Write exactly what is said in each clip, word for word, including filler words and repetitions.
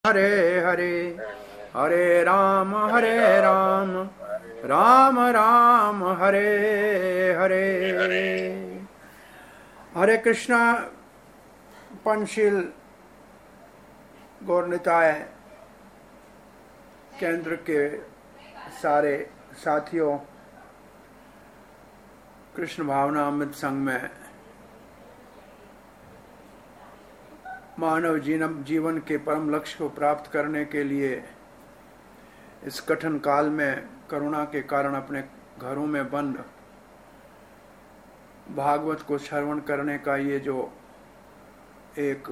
हरे हरे हरे राम हरे राम राम राम हरे हरे। हरे कृष्णा। पंचशील गौरनिताय केंद्र के सारे साथियों, कृष्ण भावना अमृत संघ में मानव जीवन के परम लक्ष्य को प्राप्त करने के लिए इस कठिन काल में करुणा के कारण अपने घरों में बंद भागवत को श्रवण करने का ये जो एक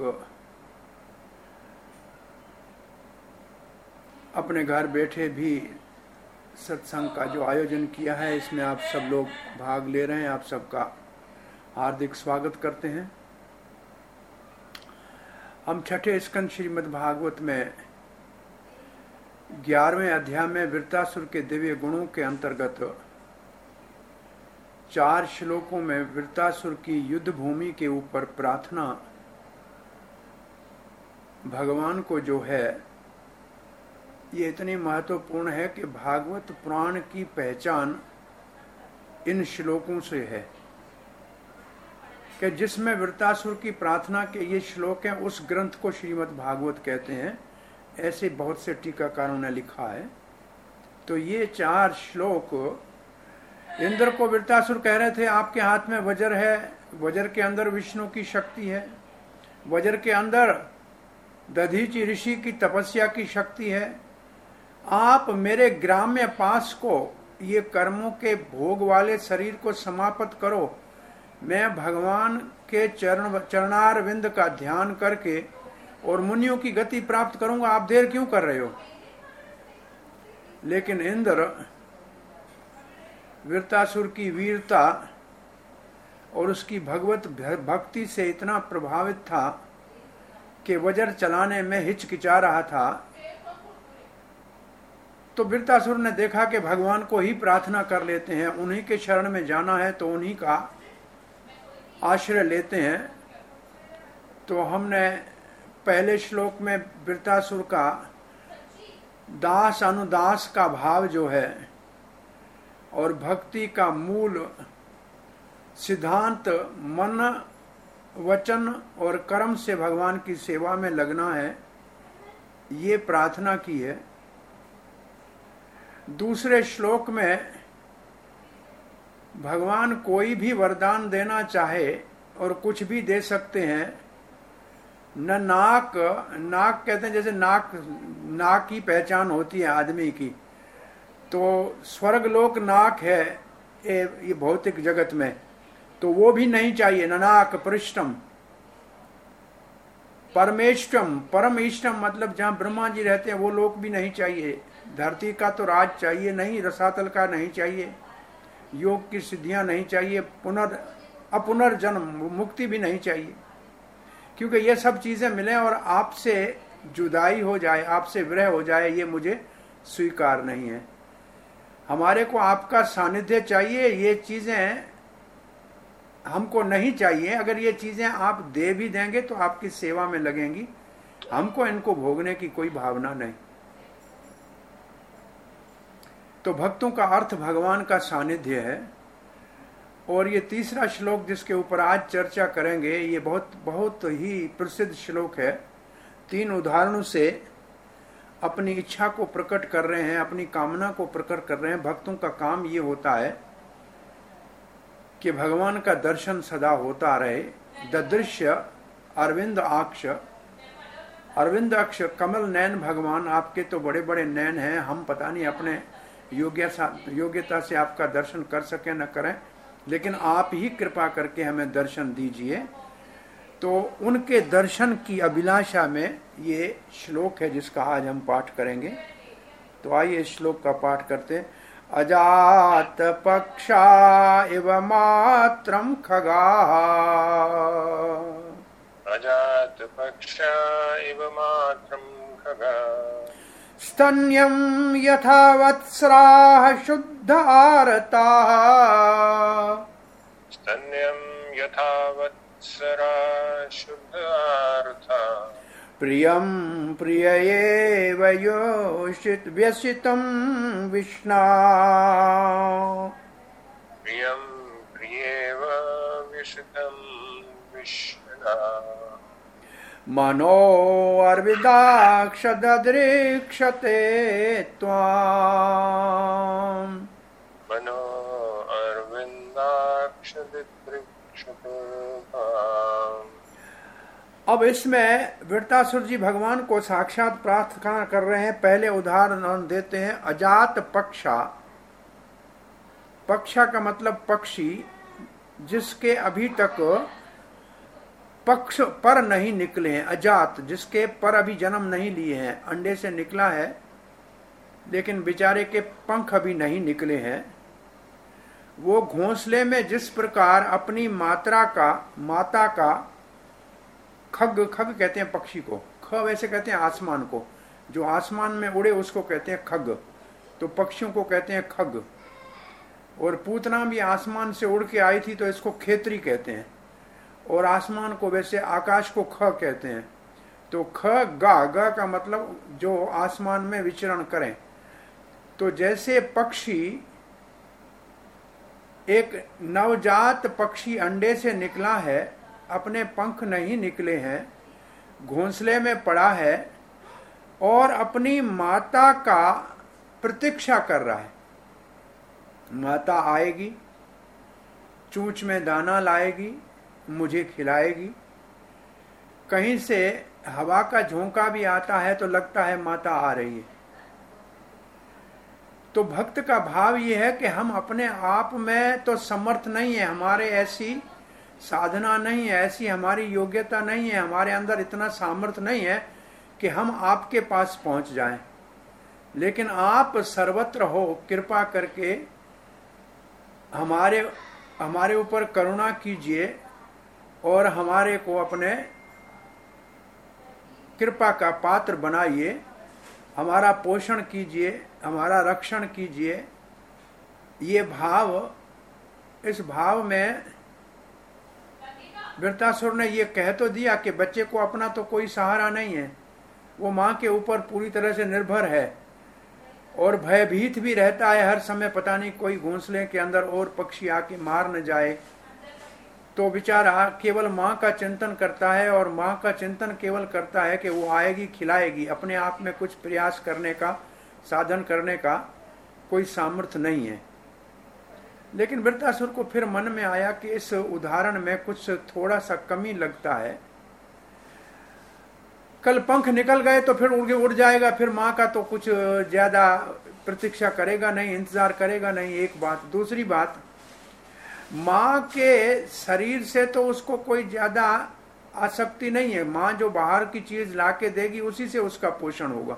अपने घर बैठे भी सत्संग का जो आयोजन किया है, इसमें आप सब लोग भाग ले रहे हैं। आप सबका हार्दिक स्वागत करते हैं। हम छठे स्कंद श्रीमद् भागवत में ग्यारहवें अध्याय में वृत्रासुर के दिव्य गुणों के अंतर्गत चार श्लोकों में वृत्रासुर की युद्ध भूमि के ऊपर प्रार्थना भगवान को जो है, ये इतनी महत्वपूर्ण है कि भागवत पुराण की पहचान इन श्लोकों से है कि जिसमें वृत्रासुर की प्रार्थना के ये श्लोक हैं, उस ग्रंथ को श्रीमद् भागवत कहते हैं। ऐसे बहुत से टीकाकारों ने लिखा है। तो ये चार श्लोक इंद्र को वृत्रासुर कह रहे थे, आपके हाथ में वज्र है, वज्र के अंदर विष्णु की शक्ति है, वज्र के अंदर दधीचि ऋषि की तपस्या की शक्ति है। आप मेरे ग्राम्य पास को, ये कर्मों के भोग वाले शरीर को समाप्त करो। मैं भगवान के चरण चरणारविंद का ध्यान करके और मुनियों की गति प्राप्त करूंगा, आप देर क्यों कर रहे हो? लेकिन इंद्र वृत्रासुर की वीरता और उसकी भगवत भक्ति से इतना प्रभावित था कि वज्र चलाने में हिचकिचा रहा था। तो वृत्रासुर ने देखा कि भगवान को ही प्रार्थना कर लेते हैं, उन्हीं के शरण में जाना है तो उन्हीं का आश्रय लेते हैं। तो हमने पहले श्लोक में वृत्रासुर का दास अनुदास का भाव जो है और भक्ति का मूल सिद्धांत मन वचन और कर्म से भगवान की सेवा में लगना है, ये प्रार्थना की है। दूसरे श्लोक में भगवान कोई भी वरदान देना चाहे और कुछ भी दे सकते हैं। न नाक नाक कहते हैं, जैसे नाक नाक की पहचान होती है आदमी की, तो स्वर्गलोक नाक है ये भौतिक जगत में, तो वो भी नहीं चाहिए। न नाक पृष्ठम परमेष्टम, परम इष्टम मतलब जहां ब्रह्मा जी रहते हैं वो लोक भी नहीं चाहिए। धरती का तो राज चाहिए नहीं, रसातल का नहीं चाहिए, योग की सिद्धियां नहीं चाहिए, पुनर् अपुनर्जन्म मुक्ति भी नहीं चाहिए। क्योंकि ये सब चीजें मिले और आपसे जुदाई हो जाए, आपसे विरह हो जाए, ये मुझे स्वीकार नहीं है। हमारे को आपका सानिध्य चाहिए, ये चीजें हमको नहीं चाहिए। अगर ये चीजें आप दे भी देंगे तो आपकी सेवा में लगेंगी, हमको इनको भोगने की कोई भावना नहीं। तो भक्तों का अर्थ भगवान का सानिध्य है। और ये तीसरा श्लोक जिसके ऊपर आज चर्चा करेंगे, ये बहुत बहुत ही प्रसिद्ध श्लोक है। तीन उदाहरणों से अपनी इच्छा को प्रकट कर रहे हैं, अपनी कामना को प्रकट कर रहे हैं। भक्तों का काम ये होता है कि भगवान का दर्शन सदा होता रहे। ददृश्य अरविंद आक्ष, अरविंद अक्ष कमल नयन भगवान, आपके तो बड़े बड़े नयन हैं, हम पता नहीं अपने योग्यता से आपका दर्शन कर सके न करें, लेकिन आप ही कृपा करके हमें दर्शन दीजिए। तो उनके दर्शन की अभिलाषा में ये श्लोक है जिसका आज हम पाठ करेंगे। तो आइए इस श्लोक का पाठ करते हैं। अजात पक्षा इव मात्रम खगा, अजात पक्षा इव मात्रम खगा, स्तन्यं यथा वत्सराः शुद्ध आरताः, स्तन्यं यथा वत्सराः शुद्ध आरताः, प्रियं प्रिययेव योषित व्यसितं विष्णा प्रियं प्रियेव व्यसितं विष्णा मनो अर्विदाक्ष ददृक्षते त्वाम् मनो अरविंदाक्ष ददृक्षते त्वाम्। अब इसमें वृत्तासुर जी भगवान को साक्षात प्रार्थना कर रहे हैं। पहले उदाहरण देते हैं अजात पक्षा। पक्षा का मतलब पक्षी, जिसके अभी तक पक्ष पर नहीं निकले हैं। अजात, जिसके पर अभी जन्म नहीं लिए हैं, अंडे से निकला है लेकिन बेचारे के पंख अभी नहीं निकले हैं। वो घोंसले में जिस प्रकार अपनी मात्रा का माता का खग, खग कहते हैं पक्षी को, ख वैसे कहते हैं आसमान को, जो आसमान में उड़े उसको कहते हैं खग, तो पक्षियों को कहते हैं खग। और पूतना भी आसमान से उड़ के आई थी तो इसको खेतरी कहते हैं, और आसमान को वैसे आकाश को ख कहते हैं। तो ख गा, गा का मतलब जो आसमान में विचरण करें। तो जैसे पक्षी, एक नवजात पक्षी अंडे से निकला है, अपने पंख नहीं निकले हैं, घोंसले में पड़ा है और अपनी माता का प्रतीक्षा कर रहा है। माता आएगी, चूंच में दाना लाएगी, मुझे खिलाएगी। कहीं से हवा का झोंका भी आता है तो लगता है माता आ रही है। तो भक्त का भाव यह है कि हम अपने आप में तो समर्थ नहीं है, हमारे ऐसी साधना नहीं है, ऐसी हमारी योग्यता नहीं है, हमारे अंदर इतना सामर्थ्य नहीं है कि हम आपके पास पहुंच जाएं। लेकिन आप सर्वत्र हो, कृपा करके हमारे हमारे ऊपर करुणा कीजिए और हमारे को अपने कृपा का पात्र बनाइए, हमारा पोषण कीजिए, हमारा रक्षण कीजिए। ये भाव, इस भाव में वृत्तासुर ने ये कह तो दिया कि बच्चे को अपना तो कोई सहारा नहीं है, वो माँ के ऊपर पूरी तरह से निर्भर है और भयभीत भी रहता है हर समय, पता नहीं कोई घोंसले के अंदर और पक्षी आके मार न जाए। तो बेचारा केवल माँ का चिंतन करता है और माँ का चिंतन केवल करता है कि वो आएगी, खिलाएगी। अपने आप में कुछ प्रयास करने का, साधन करने का कोई सामर्थ्य नहीं है। लेकिन वृत्तासुर को फिर मन में आया कि इस उदाहरण में कुछ थोड़ा सा कमी लगता है। कल पंख निकल गए तो फिर उड़ उड़ जाएगा, फिर माँ का तो कुछ ज्यादा प्रतीक्षा करेगा नहीं, इंतजार करेगा नहीं। एक बात। दूसरी बात, माँ के शरीर से तो उसको कोई ज्यादा आसक्ति नहीं है। माँ जो बाहर की चीज लाके देगी उसी से उसका पोषण होगा।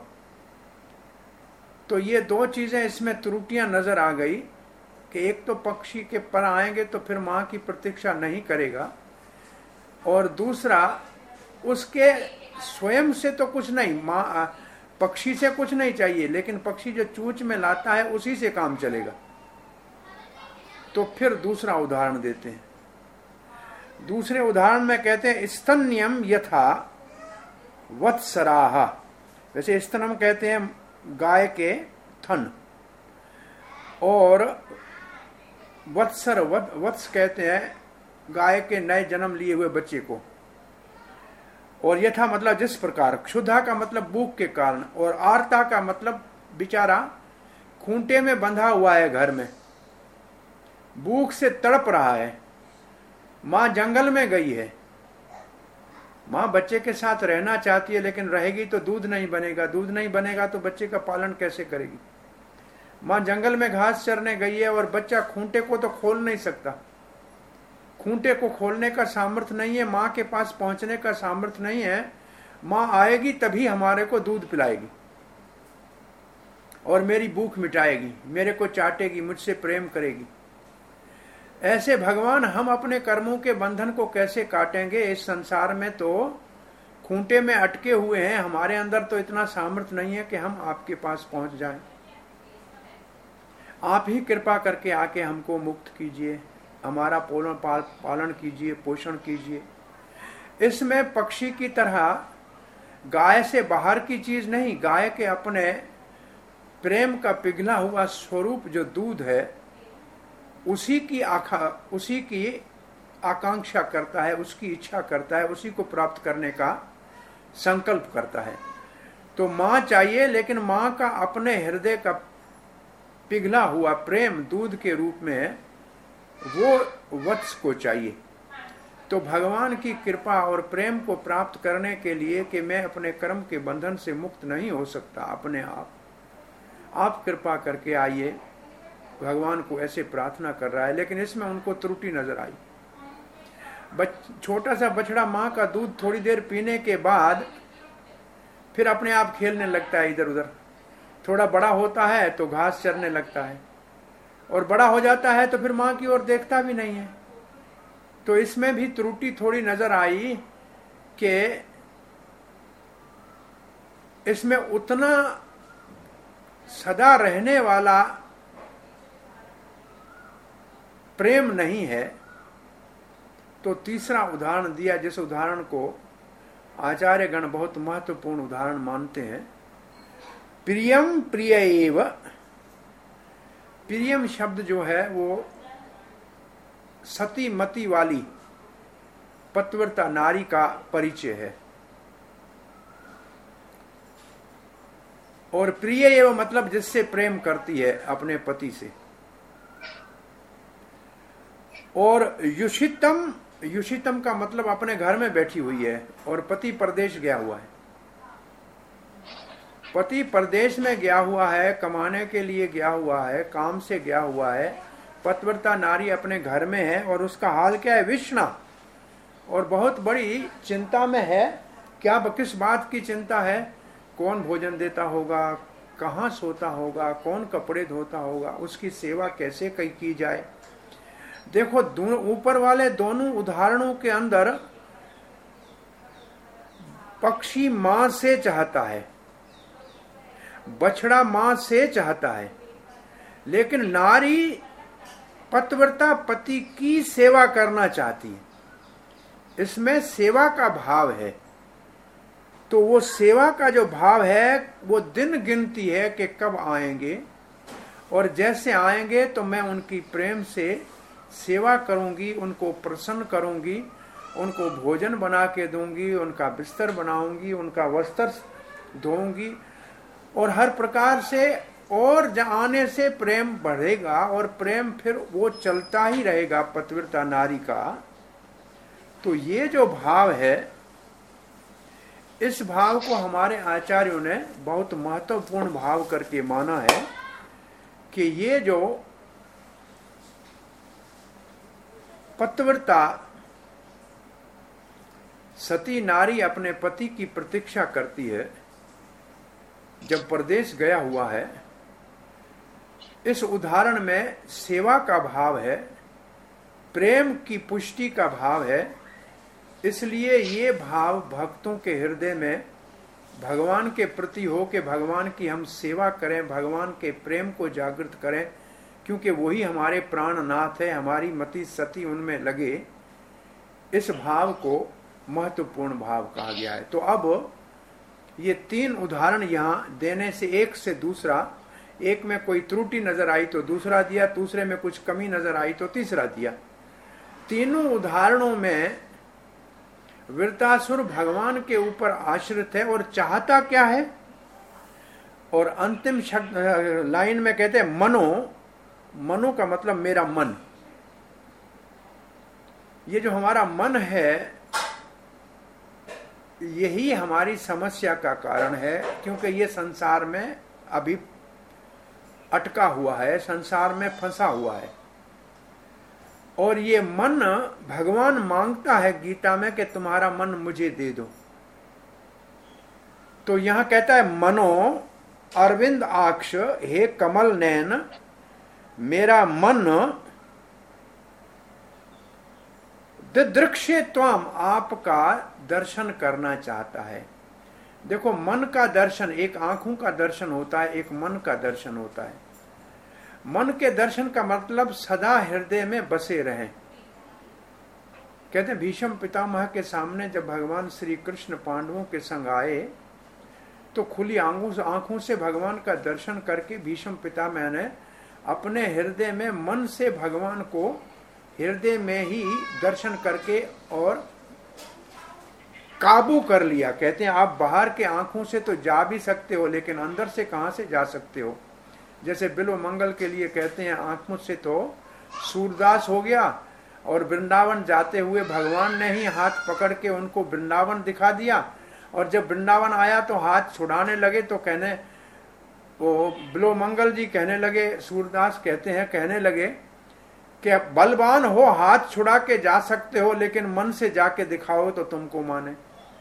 तो ये दो चीजें इसमें त्रुटियां नजर आ गई कि एक तो पक्षी के पर आएंगे तो फिर माँ की प्रतीक्षा नहीं करेगा, और दूसरा उसके स्वयं से तो कुछ नहीं, माँ पक्षी से कुछ नहीं चाहिए, लेकिन पक्षी जो चूंच में लाता है उसी से काम चलेगा। तो फिर दूसरा उदाहरण देते हैं। दूसरे उदाहरण में कहते हैं स्तन्यम यथा वत्सराह। वैसे स्तनम कहते हैं गाय के थन, और वत्सर वत्स कहते हैं गाय के नए जन्म लिए हुए बच्चे को। और यथा मतलब जिस प्रकार, क्षुधा का मतलब भूख के कारण, और आर्ता का मतलब बेचारा खूंटे में बंधा हुआ है, घर में भूख से तड़प रहा है। माँ जंगल में गई है, माँ बच्चे के साथ रहना चाहती है, लेकिन रहेगी तो दूध नहीं बनेगा, दूध नहीं बनेगा तो बच्चे का पालन कैसे करेगी। माँ जंगल में घास चरने गई है और बच्चा खूंटे को तो खोल नहीं सकता, खूंटे को खोलने का सामर्थ्य नहीं है, माँ के पास पहुंचने का सामर्थ्य नहीं है। माँ आएगी तभी हमारे को दूध पिलाएगी और मेरी भूख मिटाएगी, मेरे को चाटेगी, मुझसे प्रेम करेगी। ऐसे भगवान हम अपने कर्मों के बंधन को कैसे काटेंगे। इस संसार में तो खूंटे में अटके हुए हैं, हमारे अंदर तो इतना सामर्थ्य नहीं है कि हम आपके पास पहुंच जाएं। आप ही कृपा करके आके हमको मुक्त कीजिए, हमारा पोलन पालन कीजिए, पोषण कीजिए। इसमें पक्षी की तरह गाय से बाहर की चीज नहीं, गाय के अपने प्रेम का पिघला हुआ स्वरूप जो दूध है, उसी की आखा उसी की आकांक्षा करता है, उसकी इच्छा करता है, उसी को प्राप्त करने का संकल्प करता है। तो मां चाहिए, लेकिन मां का अपने हृदय का पिघला हुआ प्रेम दूध के रूप में है, वो वत्स को चाहिए। तो भगवान की कृपा और प्रेम को प्राप्त करने के लिए कि मैं अपने कर्म के बंधन से मुक्त नहीं हो सकता अपने आप, आप कृपा करके आइए, भगवान को ऐसे प्रार्थना कर रहा है। लेकिन इसमें उनको त्रुटि नजर आई। बच, छोटा सा बछड़ा माँ का दूध थोड़ी देर पीने के बाद फिर अपने आप खेलने लगता है इधर उधर। थोड़ा बड़ा होता है तो घास चरने लगता है, और बड़ा हो जाता है तो फिर माँ की ओर देखता भी नहीं है। तो इसमें भी त्रुटि थोड़ी नजर आई कि इसमें उतना सदा रहने वाला प्रेम नहीं है। तो तीसरा उदाहरण दिया, जिस उदाहरण को आचार्यगण बहुत महत्वपूर्ण उदाहरण मानते हैं। प्रियम प्रिय एव। प्रियम शब्द जो है वो सती मती वाली पतिव्रता नारी का परिचय है, और प्रिय एव मतलब जिससे प्रेम करती है अपने पति से। और युषितम, युषितम का मतलब अपने घर में बैठी हुई है और पति परदेश गया हुआ है। पति परदेश में गया हुआ है, कमाने के लिए गया हुआ है, काम से गया हुआ है। पतिव्रता नारी अपने घर में है और उसका हाल क्या है? विषणा, और बहुत बड़ी चिंता में है। क्या किस बात की चिंता है? कौन भोजन देता होगा, कहाँ सोता होगा, कौन कपड़े धोता होगा, उसकी सेवा कैसे की जाए। देखो, ऊपर वाले दोनों उदाहरणों के अंदर पक्षी मां से चाहता है, बछड़ा मां से चाहता है, लेकिन नारी पतिव्रता पति की सेवा करना चाहती है। इसमें सेवा का भाव है। तो वो सेवा का जो भाव है वो दिन गिनती है कि कब आएंगे, और जैसे आएंगे तो मैं उनकी प्रेम से सेवा करूंगी, उनको प्रसन्न करूंगी, उनको भोजन बना के दूंगी, उनका बिस्तर बनाऊंगी, उनका वस्त्र धोऊंगी, और हर प्रकार से और आने से प्रेम बढ़ेगा, और प्रेम फिर वो चलता ही रहेगा पतिव्रता नारी का। तो ये जो भाव है, इस भाव को हमारे आचार्यों ने बहुत महत्वपूर्ण भाव करके माना है कि ये जो पतिव्रता सती नारी अपने पति की प्रतीक्षा करती है जब परदेश गया हुआ है, इस उदाहरण में सेवा का भाव है, प्रेम की पुष्टि का भाव है। इसलिए ये भाव भक्तों के हृदय में भगवान के प्रति हो के भगवान की हम सेवा करें, भगवान के प्रेम को जागृत करें, क्योंकि वही हमारे प्राणनाथ है, हमारी मति सती उनमें लगे। इस भाव को महत्वपूर्ण भाव कहा गया है। तो अब ये तीन उदाहरण यहाँ देने से एक से दूसरा, एक में कोई त्रुटि नजर आई तो दूसरा दिया, दूसरे में कुछ कमी नजर आई तो तीसरा दिया। तीनों उदाहरणों में वृत्तासुर भगवान के ऊपर आश्रित है और चाहता क्या है। और अंतिम शब्द लाइन में कहते हैं मनो, मनो का मतलब मेरा मन। ये जो हमारा मन है यही हमारी समस्या का कारण है, क्योंकि ये संसार में अभी अटका हुआ है, संसार में फंसा हुआ है। और ये मन भगवान मांगता है गीता में कि तुम्हारा मन मुझे दे दो। तो यहां कहता है मनो अरविंद आक्ष, हे कमल नयन, मेरा मन दिदृक्षे त्वाम, आपका दर्शन करना चाहता है। देखो, मन का दर्शन, एक आंखों का दर्शन होता है, एक मन का दर्शन होता है। मन के दर्शन का मतलब सदा हृदय में बसे रहें, कहते हैं भीष्म पितामह के सामने जब भगवान श्री कृष्ण पांडवों के संग आए तो खुली आंखों से भगवान का दर्शन करके भीष्म पितामह ने अपने हृदय में मन से भगवान को हृदय में ही दर्शन करके और काबू कर लिया। कहते हैं आप बाहर के आंखों से तो जा भी सकते हो, लेकिन अंदर से कहां से जा सकते हो। जैसे बिल्व मंगल के लिए कहते हैं आंखों से तो सूरदास हो गया, और वृंदावन जाते हुए भगवान ने ही हाथ पकड़ के उनको वृंदावन दिखा दिया, और जब वृंदावन आया तो हाथ छुड़ाने लगे तो कहने वो बिल्व मंगल जी कहने लगे, सूरदास कहते हैं कहने लगे कि बलवान हो, हाथ छुड़ा के जा सकते हो, लेकिन मन से जाके दिखाओ तो तुमको माने,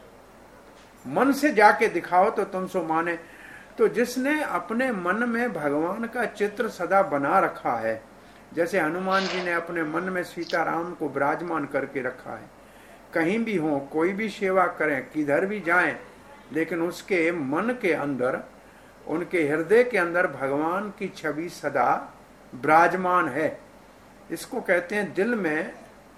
मन से जाके दिखाओ तो तुमसे माने। तो जिसने अपने मन में भगवान का चित्र सदा बना रखा है, जैसे हनुमान जी ने अपने मन में सीताराम को विराजमान करके रखा है, कहीं भी हो, कोई भी सेवा करें, किधर भी जाएं, लेकिन उसके मन के अंदर, उनके हृदय के अंदर भगवान की छवि सदा विराजमान है। इसको कहते हैं दिल में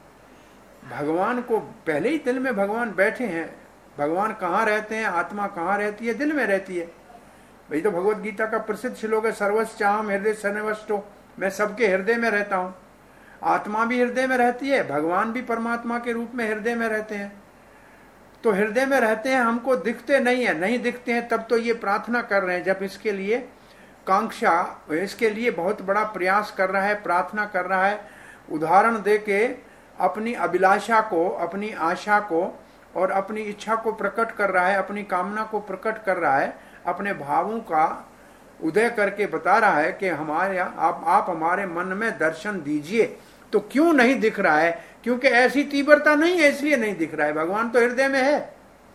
भगवान को, पहले ही दिल में भगवान बैठे हैं। भगवान कहाँ रहते हैं, आत्मा कहाँ रहती है, दिल में रहती है। भाई तो भगवत गीता का प्रसिद्ध श्लोक है, सर्वस्व चाहम हृदय सन्निवष्टो, मैं सबके हृदय में रहता हूं। आत्मा भी हृदय में रहती है, भगवान भी परमात्मा के रूप में हृदय में रहते हैं। तो हृदय में रहते हैं, हमको दिखते नहीं है, नहीं दिखते हैं तब तो ये प्रार्थना कर रहे हैं, जब इसके लिए कांक्षा, इसके लिए बहुत बड़ा प्रयास कर रहा है, प्रार्थना कर रहा है, उदाहरण दे के अपनी अभिलाषा को, अपनी आशा को और अपनी इच्छा को प्रकट कर रहा है, अपनी कामना को प्रकट कर रहा है, अपने भावों का उदय करके बता रहा है कि हमारे आप आप हमारे मन में दर्शन दीजिए। तो क्यों नहीं दिख रहा है? क्योंकि ऐसी तीव्रता नहीं है, इसलिए नहीं दिख रहा है। भगवान तो हृदय में है।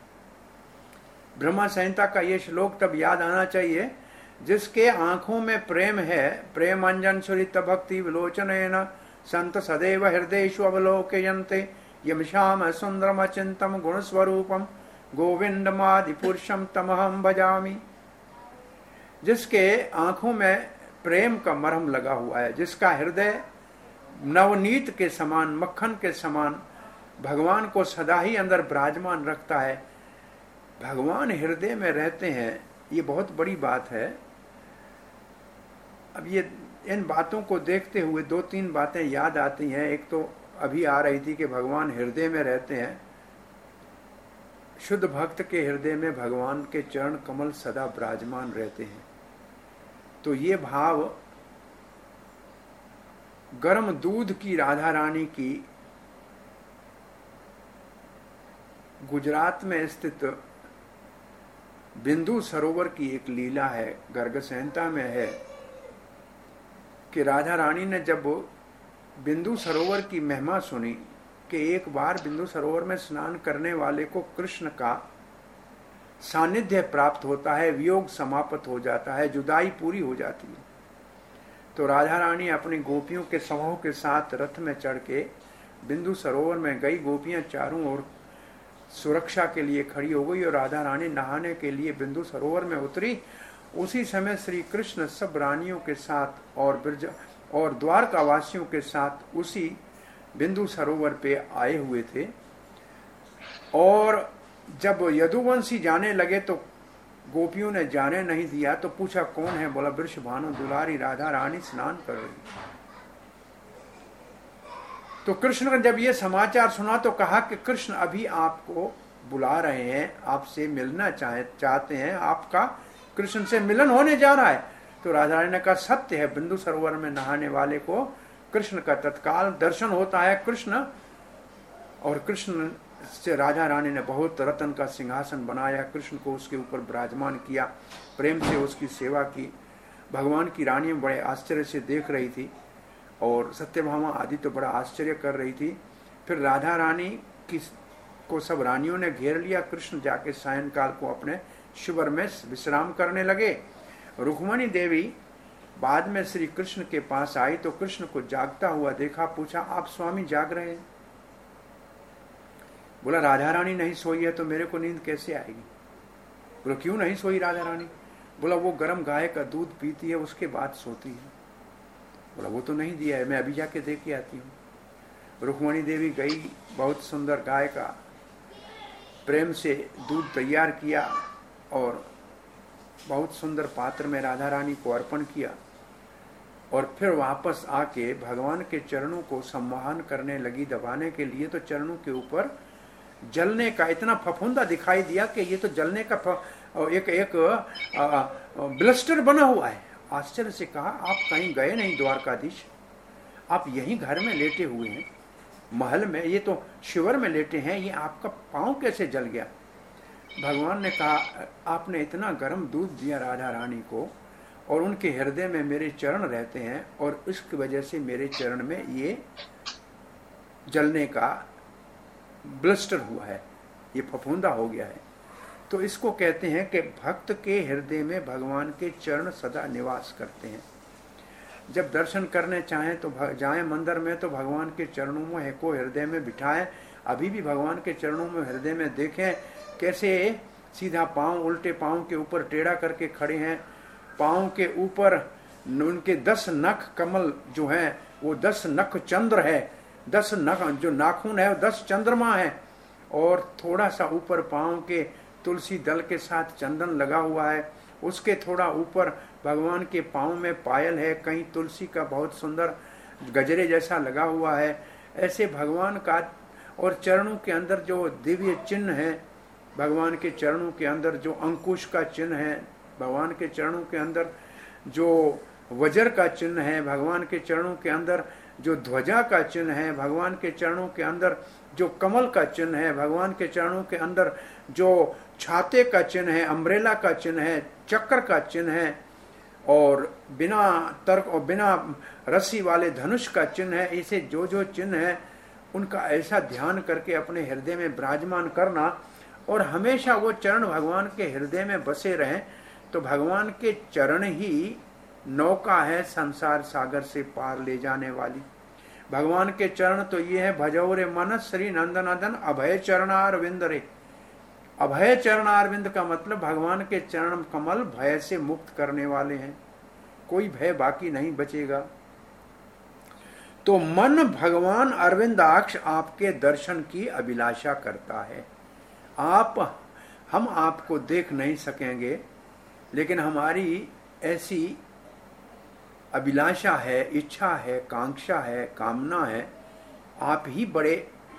ब्रह्मा संहिता का ये श्लोक तब याद आना चाहिए, जिसके आंखों में प्रेम है, प्रेम अंजन सुरित भक्ति विलोचन संत सदैव हृदयेषु अवलोकयन्ते यम श्याम सुंदरम अचिंतम गुण स्वरूपम गोविंदमादि पुरुषम तमहम भजामि। जिसके आंखों में प्रेम का मरहम लगा हुआ है, जिसका हृदय नवनीत के समान, मक्खन के समान भगवान को सदा ही अंदर विराजमान रखता है। भगवान हृदय में रहते हैं, ये बहुत बड़ी बात है। अब ये इन बातों को देखते हुए दो तीन बातें याद आती हैं। एक तो अभी आ रही थी कि भगवान हृदय में रहते हैं। शुद्ध भक्त के हृदय में भगवान के चरण कमल सदा विराजमान रहते हैं। तो ये भाव गर्म दूध की राधा रानी की गुजरात में स्थित बिंदु सरोवर की एक लीला है, गर्ग संहिता में है कि राधा रानी ने जब बिंदु सरोवर की महिमा सुनी कि एक बार बिंदु सरोवर में स्नान करने वाले को कृष्ण का सानिध्य प्राप्त होता है, वियोग समाप्त हो जाता है, जुदाई पूरी हो जाती है, तो राधा रानी अपनी गोपियों के समूह के साथ रथ में चढ़ के बिंदु सरोवर में गई। गोपियां चारों ओर सुरक्षा के लिए खड़ी हो गई और राधा रानी नहाने के लिए बिंदु सरोवर में उतरी। उसी समय श्री कृष्ण सब रानियों के साथ और ब्रज और द्वारका वासियों के साथ उसी बिंदु सरोवर पे आए हुए थे। और जब यदुवंशी जाने लगे तो गोपियों ने जाने नहीं दिया, तो पूछा कौन है? बोला वृषभानु दुलारी राधा रानी स्नान कर रही। तो कृष्ण ने जब ये समाचार सुना तो कहा कि कृष्ण अभी आपको बुला रहे हैं, आपसे मिलना चाहे चाहते हैं, आपका कृष्ण से मिलन होने जा रहा है। तो राधा रानी ने कहा सत्य है, बिंदु सरोवर में नहाने वाले को कृष्ण का तत्काल दर्शन होता है। कृष्ण और कृष्ण से राधा रानी ने बहुत रतन का सिंहासन बनाया, कृष्ण को उसके ऊपर विराजमान किया, प्रेम से उसकी सेवा की। भगवान की रानी बड़े आश्चर्य से देख रही थी और सत्यभामा आदि तो बड़ा आश्चर्य कर रही थी। फिर राधा रानी की को सब रानियों ने घेर लिया। कृष्ण जाके सायंकाल को अपने शिविर में विश्राम करने लगे। रुक्मणी देवी बाद में श्री कृष्ण के पास आई तो कृष्ण को जागता हुआ देखा, पूछा आप स्वामी जाग रहे हैं? बोला राधा रानी नहीं सोई है तो मेरे को नींद कैसे आएगी? बोला क्यों नहीं सोई राधा रानी? बोला वो गर्म गाय का दूध पीती है उसके बाद सोती है। बोला वो तो नहीं दिया है, मैं अभी जाके दे के आती हूँ। रुक्मणी देवी गई, बहुत सुंदर गाय का प्रेम से दूध तैयार किया और बहुत सुंदर पात्र में राधा रानी को अर्पण किया और फिर वापस आके भगवान के चरणों को संवहन करने लगी दबाने के लिए। तो चरणों के ऊपर जलने का इतना फफूंदा दिखाई दिया कि ये तो जलने का फ, एक एक ब्लस्टर बना हुआ है। आश्चर्य से कहा, आप कहीं गए नहीं द्वारकाधीश, आप यहीं घर में लेटे हुए हैं महल में, ये तो शिविर में लेटे हैं, ये आपका पांव कैसे जल गया? भगवान ने कहा, आपने इतना गर्म दूध दिया राधा रानी को और उनके हृदय में मेरे चरण रहते हैं और इसकी वजह से मेरे चरण में ये जलने का ब्लस्टर हुआ है, ये फफूंदा हो गया है। तो इसको कहते हैं कि भक्त के हृदय में भगवान के चरण सदा निवास करते हैं। जब दर्शन करने चाहें तो जाएं मंदिर में तो भगवान के चरणों में को हृदय में बिठाएं। अभी भी भगवान के चरणों में हृदय में देखें कैसे सीधा पांव उल्टे पांव के ऊपर टेढ़ा करके खड़े हैं, पांव के ऊपर उनके दस नख कमल जो है वो दस नख चंद्र है, दस नख जो नाखून है वो दस चंद्रमा है और थोड़ा सा ऊपर पांव के तुलसी दल के साथ चंदन लगा हुआ है, उसके थोड़ा ऊपर भगवान के पांव में पायल है, कहीं तुलसी का बहुत सुंदर गजरे जैसा लगा हुआ है। ऐसे भगवान का और चरणों के अंदर जो दिव्य चिन्ह है, भगवान के चरणों के अंदर जो अंकुश का चिन्ह है, भगवान के चरणों के अंदर जो वज्र का चिन्ह है, भगवान के चरणों के अंदर जो ध्वजा का चिन्ह है, भगवान के चरणों के अंदर जो कमल का चिन्ह है, भगवान के चरणों के अंदर जो छाते का चिन्ह है, अम्ब्रेला का चिन्ह है, चक्र का चिन्ह है और बिना तर्क और बिना रस्सी वाले धनुष का चिन्ह है, इसे जो जो चिन्ह है उनका ऐसा ध्यान करके अपने हृदय में विराजमान करना और हमेशा वो चरण भगवान के हृदय में बसे रहें। तो भगवान के चरण ही नौका है संसार सागर से पार ले जाने वाली। भगवान के चरण तो ये है, भजौरे मन श्री नंदनंदन अभय चरणारविंद रे। अभय चरणारविंद का मतलब भगवान के चरण कमल भय से मुक्त करने वाले हैं, कोई भय बाकी नहीं बचेगा। तो मन भगवान अरविंदाक्ष आपके दर्शन की अभिलाषा करता है। आप हम आपको देख नहीं सकेंगे, लेकिन हमारी ऐसी अभिलाषा है, इच्छा है, कांक्षा है, कामना है, आप ही बड़े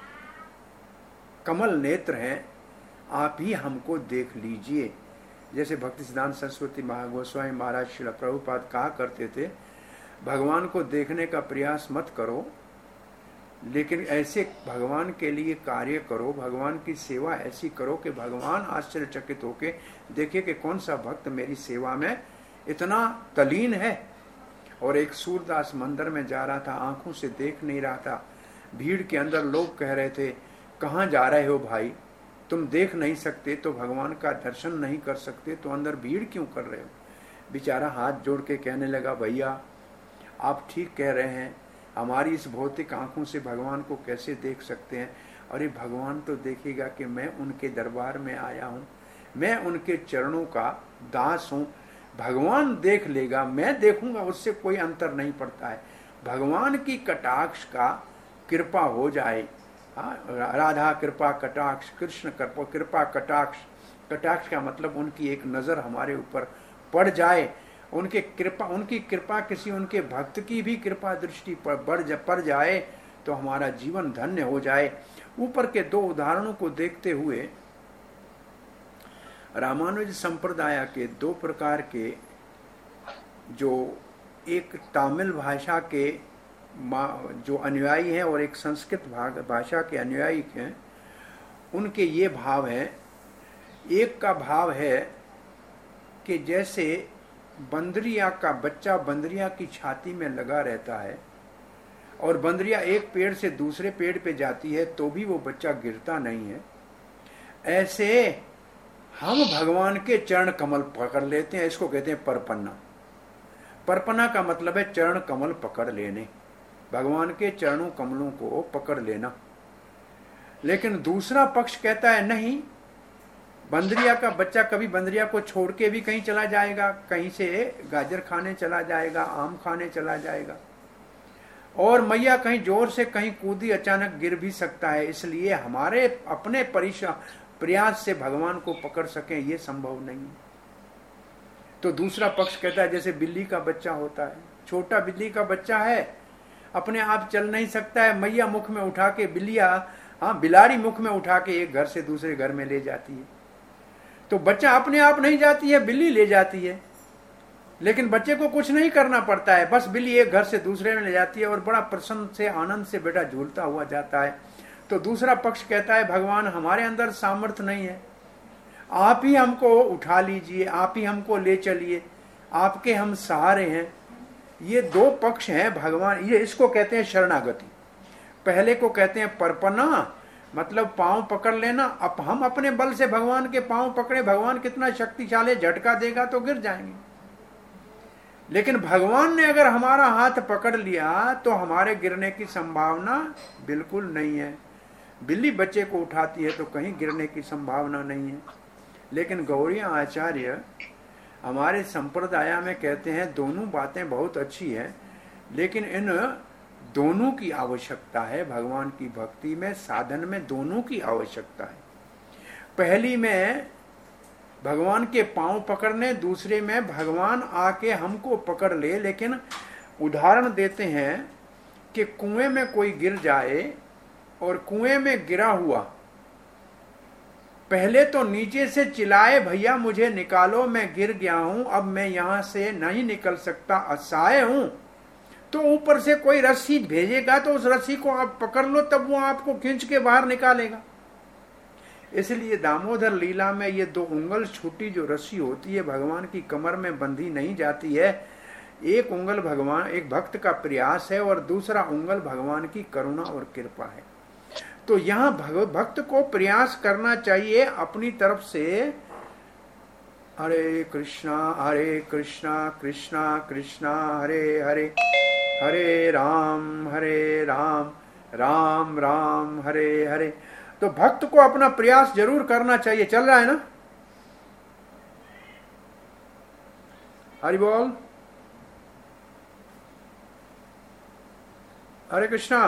कमल नेत्र हैं, आप ही हमको देख लीजिए। जैसे भक्ति सिद्धांत सरस्वती गोस्वामी महाराज श्री प्रभुपाद कहा करते थे, भगवान को देखने का प्रयास मत करो, लेकिन ऐसे भगवान के लिए कार्य करो, भगवान की सेवा ऐसी करो कि भगवान आश्चर्यचकित होके देखे कि कौन सा भक्त मेरी सेवा में इतना तलीन है। और एक सूरदास मंदिर में जा रहा था, आंखों से देख नहीं रहा था, भीड़ के अंदर लोग कह रहे थे, कहाँ जा रहे हो भाई, तुम देख नहीं सकते तो भगवान का दर्शन नहीं कर सकते तो अंदर भीड़ क्यों कर रहे हो? बेचारा हाथ जोड़ के कहने लगा, भैया आप ठीक कह रहे हैं, हमारी इस भौतिक आंखों से भगवान को कैसे देख सकते हैं? अरे भगवान तो देखेगा कि मैं उनके दरबार में आया हूँ, मैं उनके चरणों का दास हूँ। भगवान देख लेगा, मैं देखूंगा, उससे कोई अंतर नहीं पड़ता है। भगवान की कटाक्ष का कृपा हो जाए, राधा कृपा कटाक्ष, कृष्ण कृपा कृपा कटाक्ष। कटाक्ष का मतलब उनकी एक नजर हमारे ऊपर पड़ जाए, उनके कृपा उनकी कृपा किसी उनके भक्त की भी कृपा दृष्टि पर बढ़ पड़ जाए तो हमारा जीवन धन्य हो जाए। ऊपर के दो उदाहरणों को देखते हुए रामानुज संप्रदाय के दो प्रकार के, जो एक तमिल भाषा के जो अनुयायी हैं और एक संस्कृत भाषा के अनुयायी हैं, उनके ये भाव हैं। एक का भाव है कि जैसे बंदरिया का बच्चा बंदरिया की छाती में लगा रहता है और बंदरिया एक पेड़ से दूसरे पेड़ पे जाती है तो भी वो बच्चा गिरता नहीं है, ऐसे हम भगवान के चरण कमल पकड़ लेते हैं। इसको कहते हैं परपन्ना। परपन्ना का मतलब है चरण कमल पकड़ लेने, भगवान के चरणों कमलों को पकड़ लेना। लेकिन दूसरा पक्ष कहता है नहीं, बंदरिया का बच्चा कभी बंदरिया को छोड़ के भी कहीं चला जाएगा, कहीं से गाजर खाने चला जाएगा, आम खाने चला जाएगा, और मैया कहीं जोर से कहीं कूदी अचानक गिर भी सकता है, इसलिए हमारे अपने परिश्रम प्रयास से भगवान को पकड़ सकें ये संभव नहीं। तो दूसरा पक्ष कहता है जैसे बिल्ली का बच्चा होता है, छोटा बिल्ली का बच्चा है, अपने आप चल नहीं सकता है, मैया मुख में उठा के बिल्लिया हाँ बिलाड़ी मुख में उठा के एक घर से दूसरे घर में ले जाती है। तो बच्चा अपने आप नहीं जाती है, बिल्ली ले जाती है, लेकिन बच्चे को कुछ नहीं करना पड़ता है, बस बिल्ली एक घर से दूसरे में ले जाती है और बड़ा प्रसन्न से आनंद से बेटा झूलता हुआ जाता है। तो दूसरा पक्ष कहता है भगवान हमारे अंदर सामर्थ्य नहीं है, आप ही हमको उठा लीजिए, आप ही हमको ले चलिए, आपके हम सहारे हैं। ये दो पक्ष हैं भगवान, ये इसको कहते हैं शरणागति। पहले को कहते हैं परपना, मतलब पांव पकड़ लेना। अब हम अपने बल से भगवान के पांव पकड़े, भगवान कितना शक्तिशाली, झटका देगा तो गिर जाएंगे। लेकिन भगवान ने अगर हमारा हाथ पकड़ लिया तो हमारे गिरने की संभावना बिल्कुल नहीं है। बिल्ली बच्चे को उठाती है तो कहीं गिरने की संभावना नहीं है। लेकिन गौड़िया आचार्य हमारे संप्रदाय में कहते हैं दोनों बातें बहुत अच्छी है, लेकिन इन दोनों की आवश्यकता है। भगवान की भक्ति में, साधन में दोनों की आवश्यकता है। पहली में भगवान के पांव पकड़ने, दूसरे में भगवान आके हमको पकड़ ले। लेकिन उदाहरण देते हैं कि कुएं में कोई गिर जाए और कुएं में गिरा हुआ पहले तो नीचे से चिल्लाए भैया मुझे निकालो, मैं गिर गया हूं, अब मैं यहां से नहीं निकल सकता, असहाय हूं। तो ऊपर से कोई रस्सी भेजेगा तो उस रस्सी को आप पकड़ लो, तब वो आपको खींच के बाहर निकालेगा। इसलिए दामोदर लीला में ये दो उंगल छोटी जो रस्सी होती है भगवान की कमर में बंधी नहीं जाती है। एक उंगल भगवान, एक भक्त का प्रयास है और दूसरा उंगल भगवान की करुणा और कृपा है। तो यहाँ भक्त को प्रयास करना चाहिए अपनी तरफ से, हरे कृष्णा हरे कृष्णा कृष्णा कृष्णा हरे हरे, हरे राम हरे राम राम राम हरे हरे। तो भक्त को अपना प्रयास जरूर करना चाहिए। चल रहा है ना? हरि बोल, हरे कृष्णा।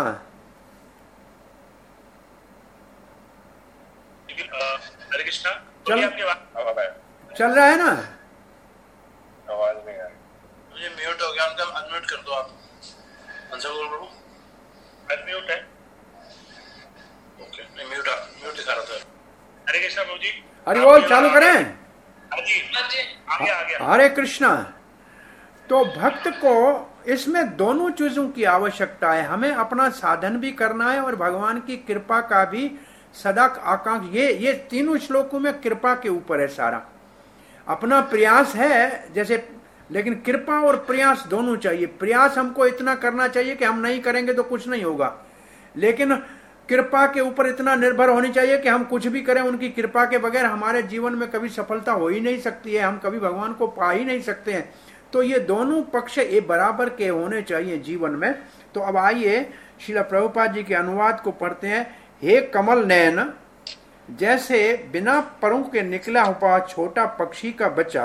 हरे कृष्णा। चल आवाज चल रहा है ना? आवाज नहीं आ रही। मुझे म्यूट हो गया, उनका अनम्यूट कर दो आप। अंशा बोल प्रभु अनम्यूट है। ओके, नहीं म्यूट म्यूट दिखा रहा था। हरे कृष्णा प्रभु जी। हरि बोल, चालू करें? हाँ जी हाँ जी, आ गया आ गया। हरे कृष्णा। तो भक्त को इसमें दोनों चीजों की आवश्यकता है। हमें अपना साधन भी करना है और भगवान की कृपा का भी सदा आकांक्षा। ये ये तीनों श्लोकों में कृपा के ऊपर है सारा। अपना प्रयास है जैसे, लेकिन कृपा और प्रयास दोनों चाहिए। प्रयास हमको इतना करना चाहिए कि हम नहीं करेंगे तो कुछ नहीं होगा, लेकिन कृपा के ऊपर इतना निर्भर होनी चाहिए कि हम कुछ भी करें, उनकी कृपा के बगैर हमारे जीवन में कभी सफलता हो ही नहीं सकती है, हम कभी भगवान को पा ही नहीं सकते हैं। तो ये दोनों पक्ष ये बराबर के होने चाहिए जीवन में। तो अब आइए श्रील प्रभुपाद जी के अनुवाद को पढ़ते हैं। हे कमल नयन, जैसे बिना परों के निकला हुआ छोटा पक्षी का बच्चा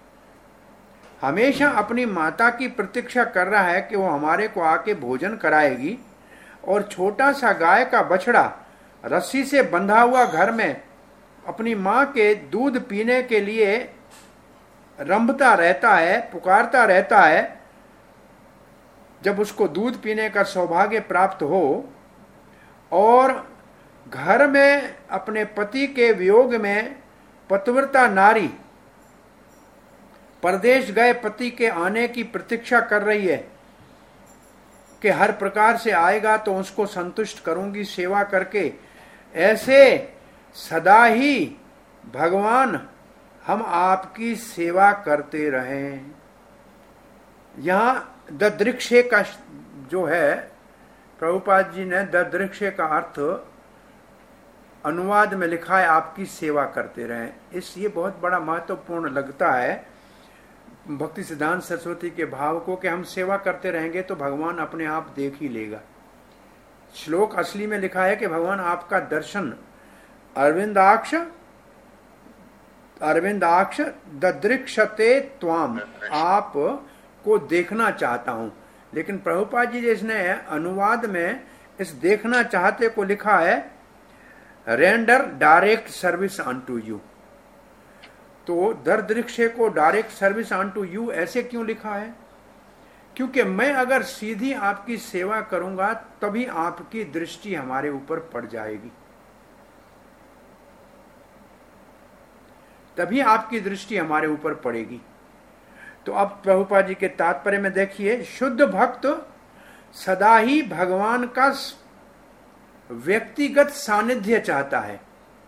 हमेशा अपनी माता की प्रतीक्षा कर रहा है कि वो हमारे को आके भोजन कराएगी, और छोटा सा गाय का बछड़ा रस्सी से बंधा हुआ घर में अपनी माँ के दूध पीने के लिए रंभता रहता है, पुकारता रहता है। जब उसको दूध पीने का सौभाग्य प्राप्त हो और घर में अपने पति के वियोग में पतिव्रता नारी परदेश गए पति के आने की प्रतीक्षा कर रही है कि हर प्रकार से आएगा तो उसको संतुष्ट करूंगी सेवा करके, ऐसे सदा ही भगवान हम आपकी सेवा करते रहें। यहां ददृक्षे का जो है, प्रभुपाद जी ने ददृक्षे का अर्थ अनुवाद में लिखा है आपकी सेवा करते रहें। इस ये बहुत बड़ा महत्वपूर्ण लगता है भक्ति सिद्धांत सरस्वती के भाव को कि हम सेवा करते रहेंगे तो भगवान अपने आप देख ही लेगा। श्लोक असली में लिखा है कि भगवान आपका दर्शन अरविंदाक्ष अरविंदाक्ष ददृक्षते त्वाम, आप को देखना चाहता हूं। लेकिन प्रभुपाद जी जिसने अनुवाद में इस देखना चाहते को लिखा है render direct service unto you. तो दरदृक्षे को डायरेक्ट सर्विस अनटू यू ऐसे क्यों लिखा है? क्योंकि मैं अगर सीधी आपकी सेवा करूंगा तभी आपकी दृष्टि हमारे ऊपर पड़ जाएगी, तभी आपकी दृष्टि हमारे ऊपर पड़ेगी। तो अब प्रभुपाद जी के तात्पर्य में देखिए, शुद्ध भक्त सदा ही भगवान का व्यक्तिगत सानिध्य चाहता है।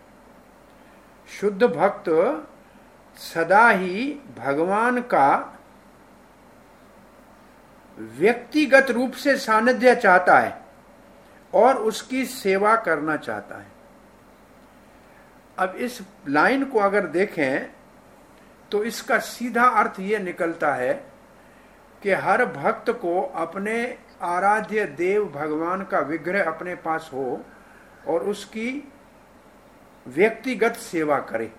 शुद्ध भक्त सदा ही भगवान का व्यक्तिगत रूप से सानिध्य चाहता है और उसकी सेवा करना चाहता है। अब इस लाइन को अगर देखें तो इसका सीधा अर्थ यह निकलता है कि हर भक्त को अपने आराध्य देव भगवान का विग्रह अपने पास हो और उसकी व्यक्तिगत सेवा करे।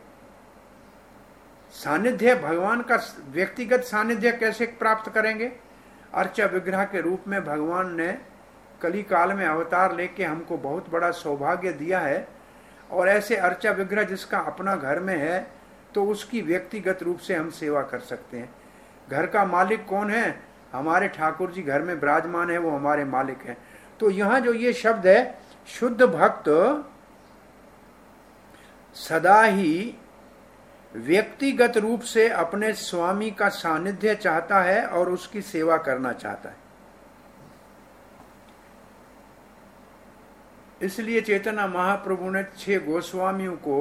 सानिध्य भगवान का व्यक्तिगत सानिध्य कैसे प्राप्त करेंगे? अर्चा विग्रह के रूप में भगवान ने कली काल में अवतार लेके हमको बहुत बड़ा सौभाग्य दिया है, और ऐसे अर्चा विग्रह जिसका अपना घर में है तो उसकी व्यक्तिगत रूप से हम सेवा कर सकते हैं। घर का मालिक कौन है? हमारे ठाकुर जी घर में विराजमान है, वो हमारे मालिक हैं। तो यहां जो ये शब्द है शुद्ध भक्त सदा ही व्यक्तिगत रूप से अपने स्वामी का सानिध्य चाहता है और उसकी सेवा करना चाहता है। इसलिए चैतन्य महाप्रभु ने छह गोस्वामियों को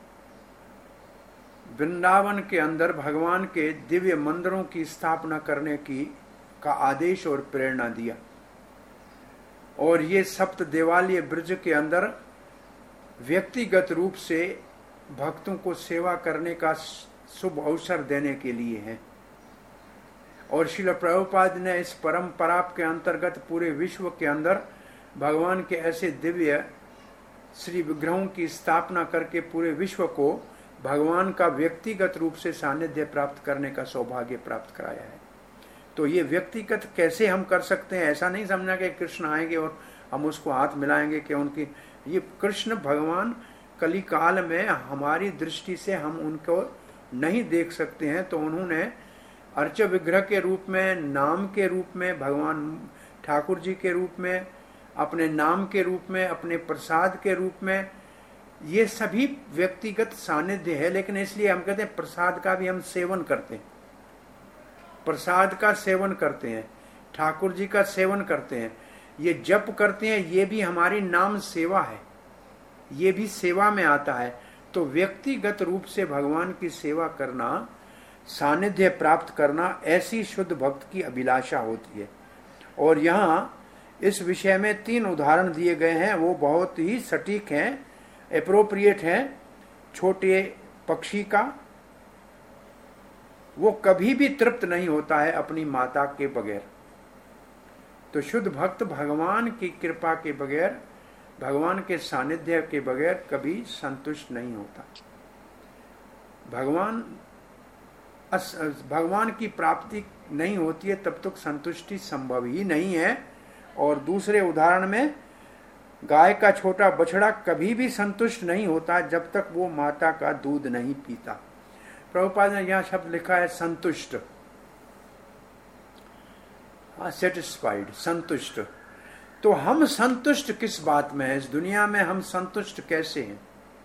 वृंदावन के अंदर भगवान के दिव्य मंदिरों की स्थापना करने की का आदेश और प्रेरणा दिया, और ये सप्त देवालय ब्रज के अंदर व्यक्तिगत रूप से भक्तों को सेवा करने का शुभ अवसर देने के लिए है। और श्रील प्रभुपाद ने इस परंपरा के अंतर्गत पूरे विश्व के अंदर भगवान के ऐसे दिव्य श्री विग्रहों की स्थापना करके पूरे विश्व को भगवान का व्यक्तिगत रूप से सानिध्य प्राप्त करने का सौभाग्य प्राप्त कराया है। तो ये व्यक्तिगत कैसे हम कर सकते हैं? ऐसा नहीं समझना कि कृष्ण आएंगे और हम उसको हाथ मिलाएंगे कि उनकी, ये कृष्ण भगवान कली काल में हमारी दृष्टि से हम उनको नहीं देख सकते हैं, तो उन्होंने अर्च विग्रह के रूप में, नाम के रूप में, भगवान ठाकुर जी के रूप में, अपने नाम के रूप में, अपने प्रसाद के रूप में, ये सभी व्यक्तिगत सानिध्य है। लेकिन इसलिए हम कहते हैं प्रसाद का भी हम सेवन करते हैं, प्रसाद का सेवन करते हैं, ठाकुर जी का सेवन करते हैं, ये जप करते हैं, ये भी हमारी नाम सेवा है, ये भी सेवा में आता है। तो व्यक्तिगत रूप से भगवान की सेवा करना, सानिध्य प्राप्त करना, ऐसी शुद्ध भक्त की अभिलाषा होती है। और यहाँ इस विषय में तीन उदाहरण दिए गए हैं, वो बहुत ही सटीक हैं, एप्रोप्रिएट हैं। छोटे पक्षी का, वो कभी भी तृप्त नहीं होता है अपनी माता के बगैर। तो शुद्ध भक्त भगवान की कृपा के बगैर, भगवान के सानिध्य के बगैर कभी संतुष्ट नहीं होता। भगवान भगवान की प्राप्ति नहीं होती है तब तक संतुष्टि संभव ही नहीं है। और दूसरे उदाहरण में गाय का छोटा बछड़ा कभी भी संतुष्ट नहीं होता जब तक वो माता का दूध नहीं पीता। प्रभुपाद ने यहां शब्द लिखा है संतुष्ट, सेटिस्फाइड, संतुष्ट। तो हम संतुष्ट किस बात में है? इस दुनिया में हम संतुष्ट कैसे हैं?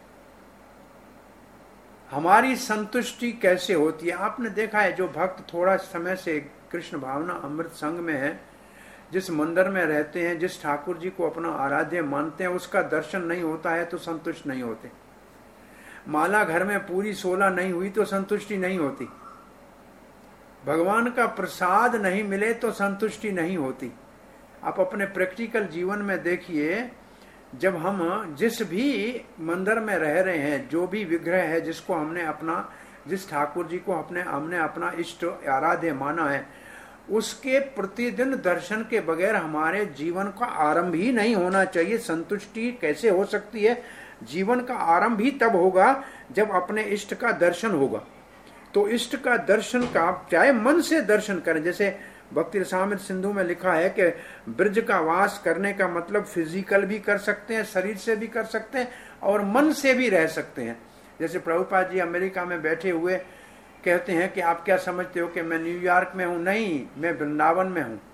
हमारी संतुष्टि कैसे होती है? आपने देखा है जो भक्त थोड़ा समय से कृष्ण भावना अमृत संघ में है, जिस मंदिर में रहते हैं, जिस ठाकुर जी को अपना आराध्य मानते हैं, उसका दर्शन नहीं होता है तो संतुष्ट नहीं होते। माला घर में पूरी सोलह नहीं हुई तो संतुष्टि नहीं होती। भगवान का प्रसाद नहीं मिले तो संतुष्टि नहीं होती। आप अपने प्रैक्टिकल जीवन में देखिए, जब हम जिस भी मंदिर में रह रहे हैं, जो भी विग्रह है जिसको हमने अपना, जिस ठाकुर जी को अपने हमने अपना इष्ट आराध्य माना है, उसके प्रतिदिन दर्शन के बगैर हमारे जीवन का आरंभ ही नहीं होना चाहिए। संतुष्टि कैसे हो सकती है? जीवन का आरंभ ही तब होगा जब अपने इष्ट का दर्शन होगा। तो इष्ट का दर्शन का, चाहे मन से दर्शन करें, जैसे भक्ति रसामृत सिंधु में लिखा है कि ब्रज का वास करने का मतलब फिजिकल भी कर सकते हैं, शरीर से भी कर सकते हैं और मन से भी रह सकते हैं। जैसे प्रभुपाद जी अमेरिका में बैठे हुए कहते हैं कि आप क्या समझते हो कि मैं न्यूयॉर्क में हूं? नहीं, मैं वृंदावन में हूं।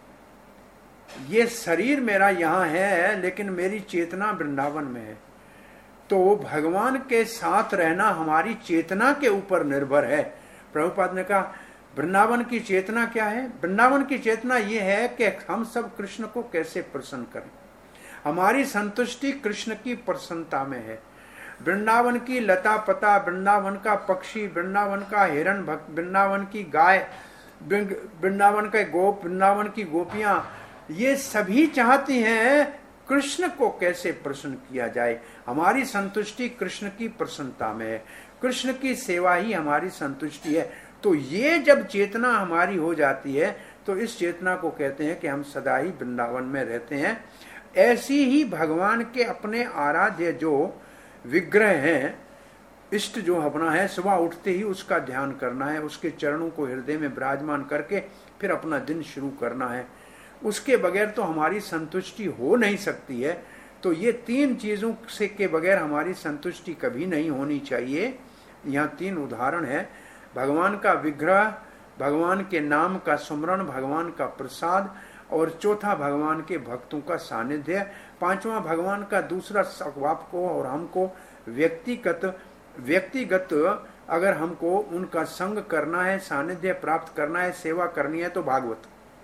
ये शरीर मेरा यहां है लेकिन मेरी चेतना वृंदावन में है। तो भगवान के साथ रहना हमारी चेतना के ऊपर निर्भर है। प्रभुपाद ने कहा वृंदावन की चेतना क्या है? वृंदावन की चेतना ये है कि हम सब कृष्ण को कैसे प्रसन्न करें। हमारी संतुष्टि कृष्ण की प्रसन्नता में है। वृंदावन की लता पता, वृंदावन का पक्षी, वृंदावन का हिरण, वृंदावन की गाय, वृंदावन के गोप, वृंदावन की गोपियां, ये सभी चाहती हैं कृष्ण को कैसे प्रसन्न किया जाए। हमारी संतुष्टि कृष्ण की प्रसन्नता में है। कृष्ण की सेवा ही हमारी संतुष्टि है। तो ये जब चेतना हमारी हो जाती है तो इस चेतना को कहते हैं कि हम सदा ही वृंदावन में रहते हैं। ऐसी ही भगवान के अपने आराध्य जो विग्रह हैं, इष्ट जो अपना है, सुबह उठते ही उसका ध्यान करना है, उसके चरणों को हृदय में विराजमान करके फिर अपना दिन शुरू करना है। उसके बगैर तो हमारी संतुष्टि हो नहीं सकती है। तो ये तीन चीजों से के बगैर हमारी संतुष्टि कभी नहीं होनी चाहिए। यहाँ तीन उदाहरण है, भगवान का विग्रह, भगवान के नाम का सुमरण, भगवान का प्रसाद, और चौथा भगवान के भक्तों का सानिध्य, पांचवा भगवान का दूसरा आपको और हमको व्यक्तिगत व्यक्तिगत अगर हमको उनका संग करना है, सानिध्य प्राप्त करना है, सेवा करनी है तो भागवत।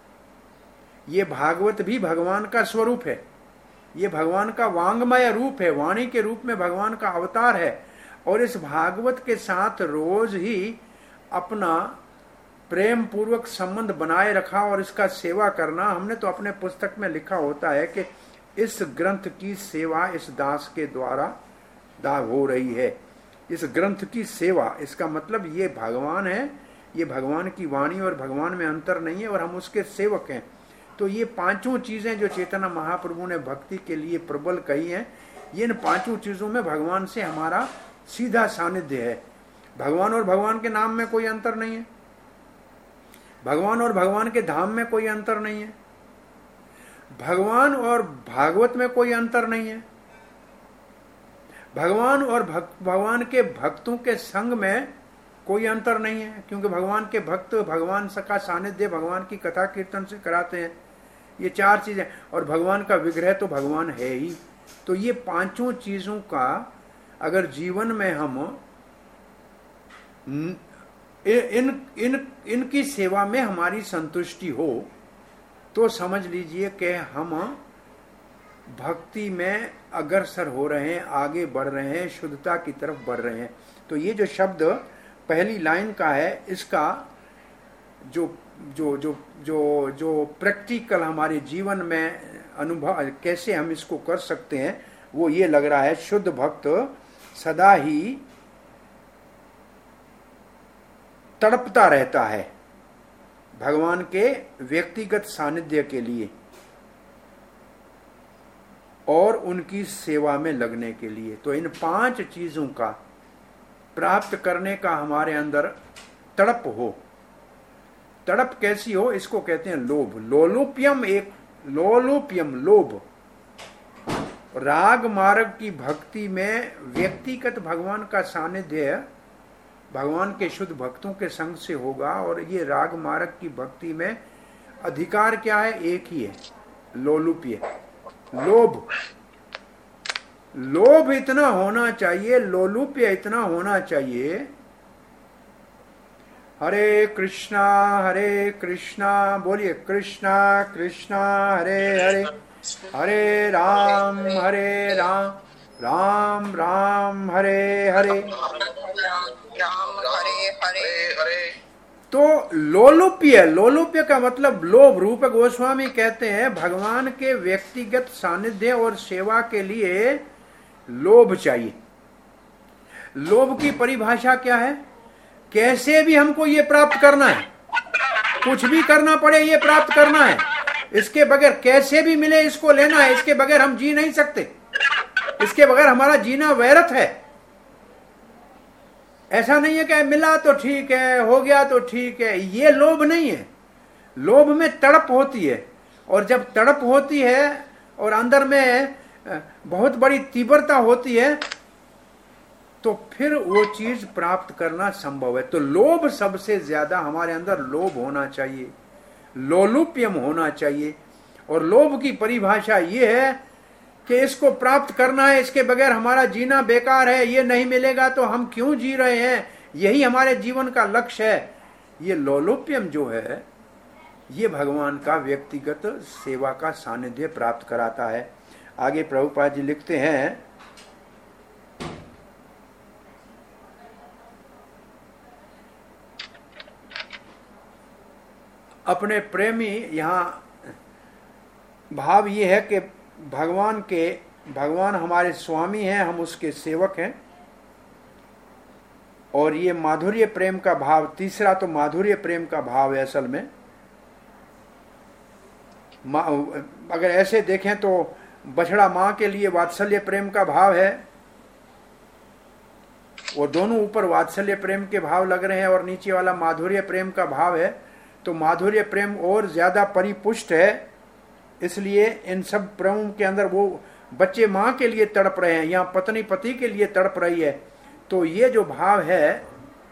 ये भागवत भी भगवान का स्वरूप है, ये भगवान का वांगमय रूप है, वाणी के रूप में भगवान का अवतार है। और इस भागवत के साथ रोज ही अपना प्रेम पूर्वक संबंध बनाए रखा और इसका सेवा करना। हमने तो अपने पुस्तक में लिखा होता है कि इस ग्रंथ की सेवा इस दास के द्वारा दा हो रही है। इस ग्रंथ की सेवा, इसका मतलब ये भगवान है, ये भगवान की वाणी और भगवान में अंतर नहीं है और हम उसके सेवक हैं। तो ये पांचों चीजें जो चैतन्य महाप्रभु ने भक्ति के लिए प्रबल कही हैं, ये इन पांचों चीजों में भगवान से हमारा सीधा सानिध्य है। भगवान और भगवान के नाम में कोई अंतर नहीं है, भगवान और भगवान के धाम में कोई अंतर नहीं है, भगवान और भागवत में कोई अंतर नहीं है, भगवान और भगवान के भक्तों के संग में कोई अंतर नहीं है, क्योंकि भगवान के भक्त भगवान का सानिध्य भगवान की कथा कीर्तन से कराते हैं। ये चार चीजें, और भगवान का विग्रह तो भगवान है ही। तो ये पांचों चीजों का अगर जीवन में हम इन इन इनकी सेवा में हमारी संतुष्टि हो तो समझ लीजिए कि हम भक्ति में अग्रसर हो रहे हैं, आगे बढ़ रहे हैं, शुद्धता की तरफ बढ़ रहे हैं। तो ये जो शब्द पहली लाइन का है, इसका जो जो जो जो जो प्रैक्टिकल हमारे जीवन में अनुभव कैसे हम इसको कर सकते हैं, वो ये लग रहा है, शुद्ध भक्त सदा ही तड़पता रहता है भगवान के व्यक्तिगत सानिध्य के लिए और उनकी सेवा में लगने के लिए। तो इन पांच चीजों का प्राप्त करने का हमारे अंदर तड़प हो। तड़प कैसी हो, इसको कहते हैं लोभ। लोलुप्यम, एक लोलुप्यम लोभ। राग मार्ग की भक्ति में व्यक्तिगत भगवान का सानिध्य भगवान के शुद्ध भक्तों के संग से होगा, और ये राग मार्ग की भक्ति में अधिकार क्या है, एक ही है, लोलुप्य, लोभ। लोभ इतना होना चाहिए, लोलुप्य इतना होना चाहिए। हरे कृष्णा हरे कृष्णा, बोलिए कृष्णा कृष्णा हरे हरे, हरे राम हरे राम, राम राम हरे हरे, राम हरे हरे हरे। तो लोलुप्य, लोलुप्य का मतलब लोभ। रूप गोस्वामी कहते हैं भगवान के व्यक्तिगत सानिध्य और सेवा के लिए लोभ चाहिए। लोभ की परिभाषा क्या है, कैसे भी हमको ये प्राप्त करना है, कुछ भी करना पड़े ये प्राप्त करना है, इसके बगैर कैसे भी मिले इसको लेना है, इसके बगैर हम जी नहीं सकते, इसके बगैर हमारा जीना व्यर्थ है। ऐसा नहीं है कि मिला तो ठीक है, हो गया तो ठीक है, ये लोभ नहीं है। लोभ में तड़प होती है, और जब तड़प होती है और अंदर में बहुत बड़ी तीव्रता होती है तो फिर वो चीज प्राप्त करना संभव है। तो लोभ सबसे ज्यादा हमारे अंदर लोभ होना चाहिए, लोलुप्यम होना चाहिए। और लोभ की परिभाषा ये है कि इसको प्राप्त करना है, इसके बगैर हमारा जीना बेकार है, ये नहीं मिलेगा तो हम क्यों जी रहे हैं, यही हमारे जीवन का लक्ष्य है। ये लोलुप्यम जो है ये भगवान का व्यक्तिगत सेवा का सानिध्य प्राप्त कराता है। आगे प्रभुपाद जी लिखते हैं, अपने प्रेमी, यहां भाव ये है कि भगवान के भगवान हमारे स्वामी हैं, हम उसके सेवक हैं। और ये माधुर्य प्रेम का भाव, तीसरा तो माधुर्य प्रेम का भाव है असल में। अगर ऐसे देखें तो बछड़ा मां के लिए वात्सल्य प्रेम का भाव है, और दोनों ऊपर वात्सल्य प्रेम के भाव लग रहे हैं, और नीचे वाला माधुर्य प्रेम का भाव है। तो माधुर्य प्रेम और ज्यादा परिपुष्ट है, इसलिए इन सब प्रेम के अंदर वो बच्चे मां के लिए तड़प रहे हैं, यहाँ पत्नी पति के लिए तड़प रही है। तो ये जो भाव है,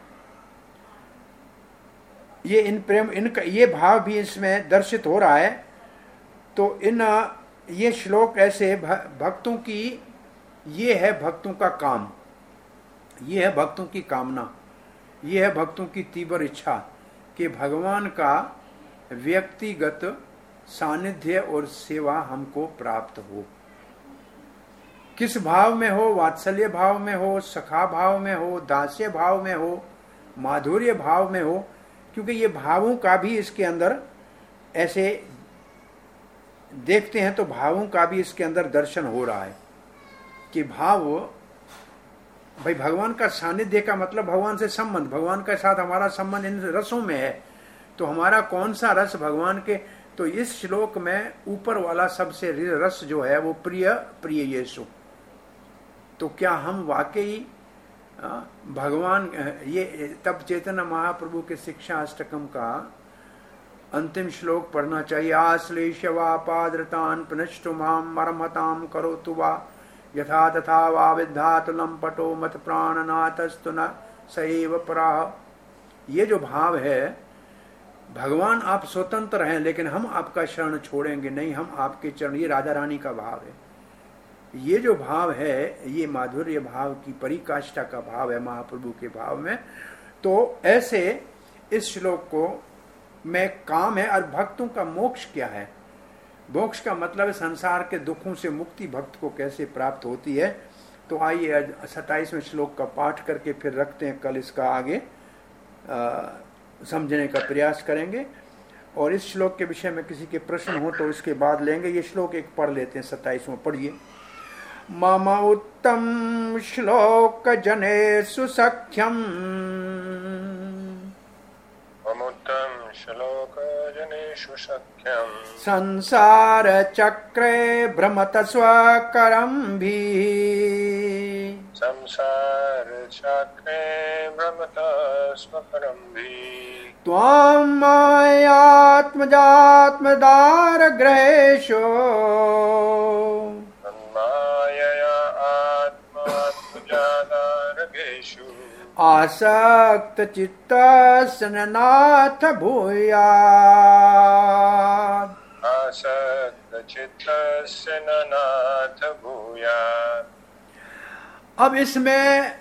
ये इन प्रेम इनका ये भाव भी इसमें दर्शित हो रहा है। तो इन ये श्लोक ऐसे भक्तों की, ये है भक्तों का काम, ये है भक्तों की कामना, ये है भक्तों की तीव्र इच्छा कि भगवान का व्यक्तिगत सानिध्य और सेवा हमको प्राप्त हो। किस भाव में हो, वात्सल्य भाव में हो, सखा भाव में हो, दास्य भाव में हो, माधुर्य भाव में हो, क्योंकि ये भावों का भी इसके अंदर ऐसे देखते हैं तो भावों का भी इसके अंदर दर्शन हो रहा है कि भाव, भाई भगवान का सानिध्य का मतलब भगवान से संबंध, भगवान के साथ हमारा संबंध इन रसों में है। तो हमारा कौन सा रस भगवान के, तो इस श्लोक में ऊपर वाला सबसे रस जो है वो प्रिय प्रिय यीशु। तो क्या हम वाकई भगवान, ये तब चैतन्य महाप्रभु के शिक्षा अष्टकम का अंतिम श्लोक पढ़ना चाहिए। आश्लेष वा पाद्रतान पुनष्टु माम मरमताम करोतु वा यथा तथा वा विद्धातु लंपटो मत प्राणनाथस्तु न सैव पराह। ये जो भाव है, भगवान आप स्वतंत्र हैं लेकिन हम आपका शरण छोड़ेंगे नहीं, हम आपके चरण, ये राधा रानी का भाव है। ये जो भाव है ये माधुर्य भाव की परिकाष्ठा का भाव है महाप्रभु के भाव में। तो ऐसे इस श्लोक को में काम है। और भक्तों का मोक्ष क्या है? मोक्ष का मतलब संसार के दुखों से मुक्ति भक्त को कैसे प्राप्त होती है। तो आइए सत्ताईसवें श्लोक का पाठ करके फिर रखते हैं, कल इसका आगे आ, समझने का प्रयास करेंगे। और इस श्लोक के विषय में किसी के प्रश्न हो तो इसके बाद लेंगे। ये श्लोक एक पढ़ लेते हैं, सत्ताईसवां पढ़िए। मम उत्तम श्लोक जनेषु सख्यम ममुत्तम श्लोक जनेषु सख्यम संसार चक्रे भ्रमत स्वकरम भी संसार चक्रे भ्रमत स्वकरम भी त्वां मायात्मजात्मदार ग्रहेषु आसक्त चित्तस्य नाथ भूयात् आसक्त चित्तस्य नाथ भूयात्। अब इसमें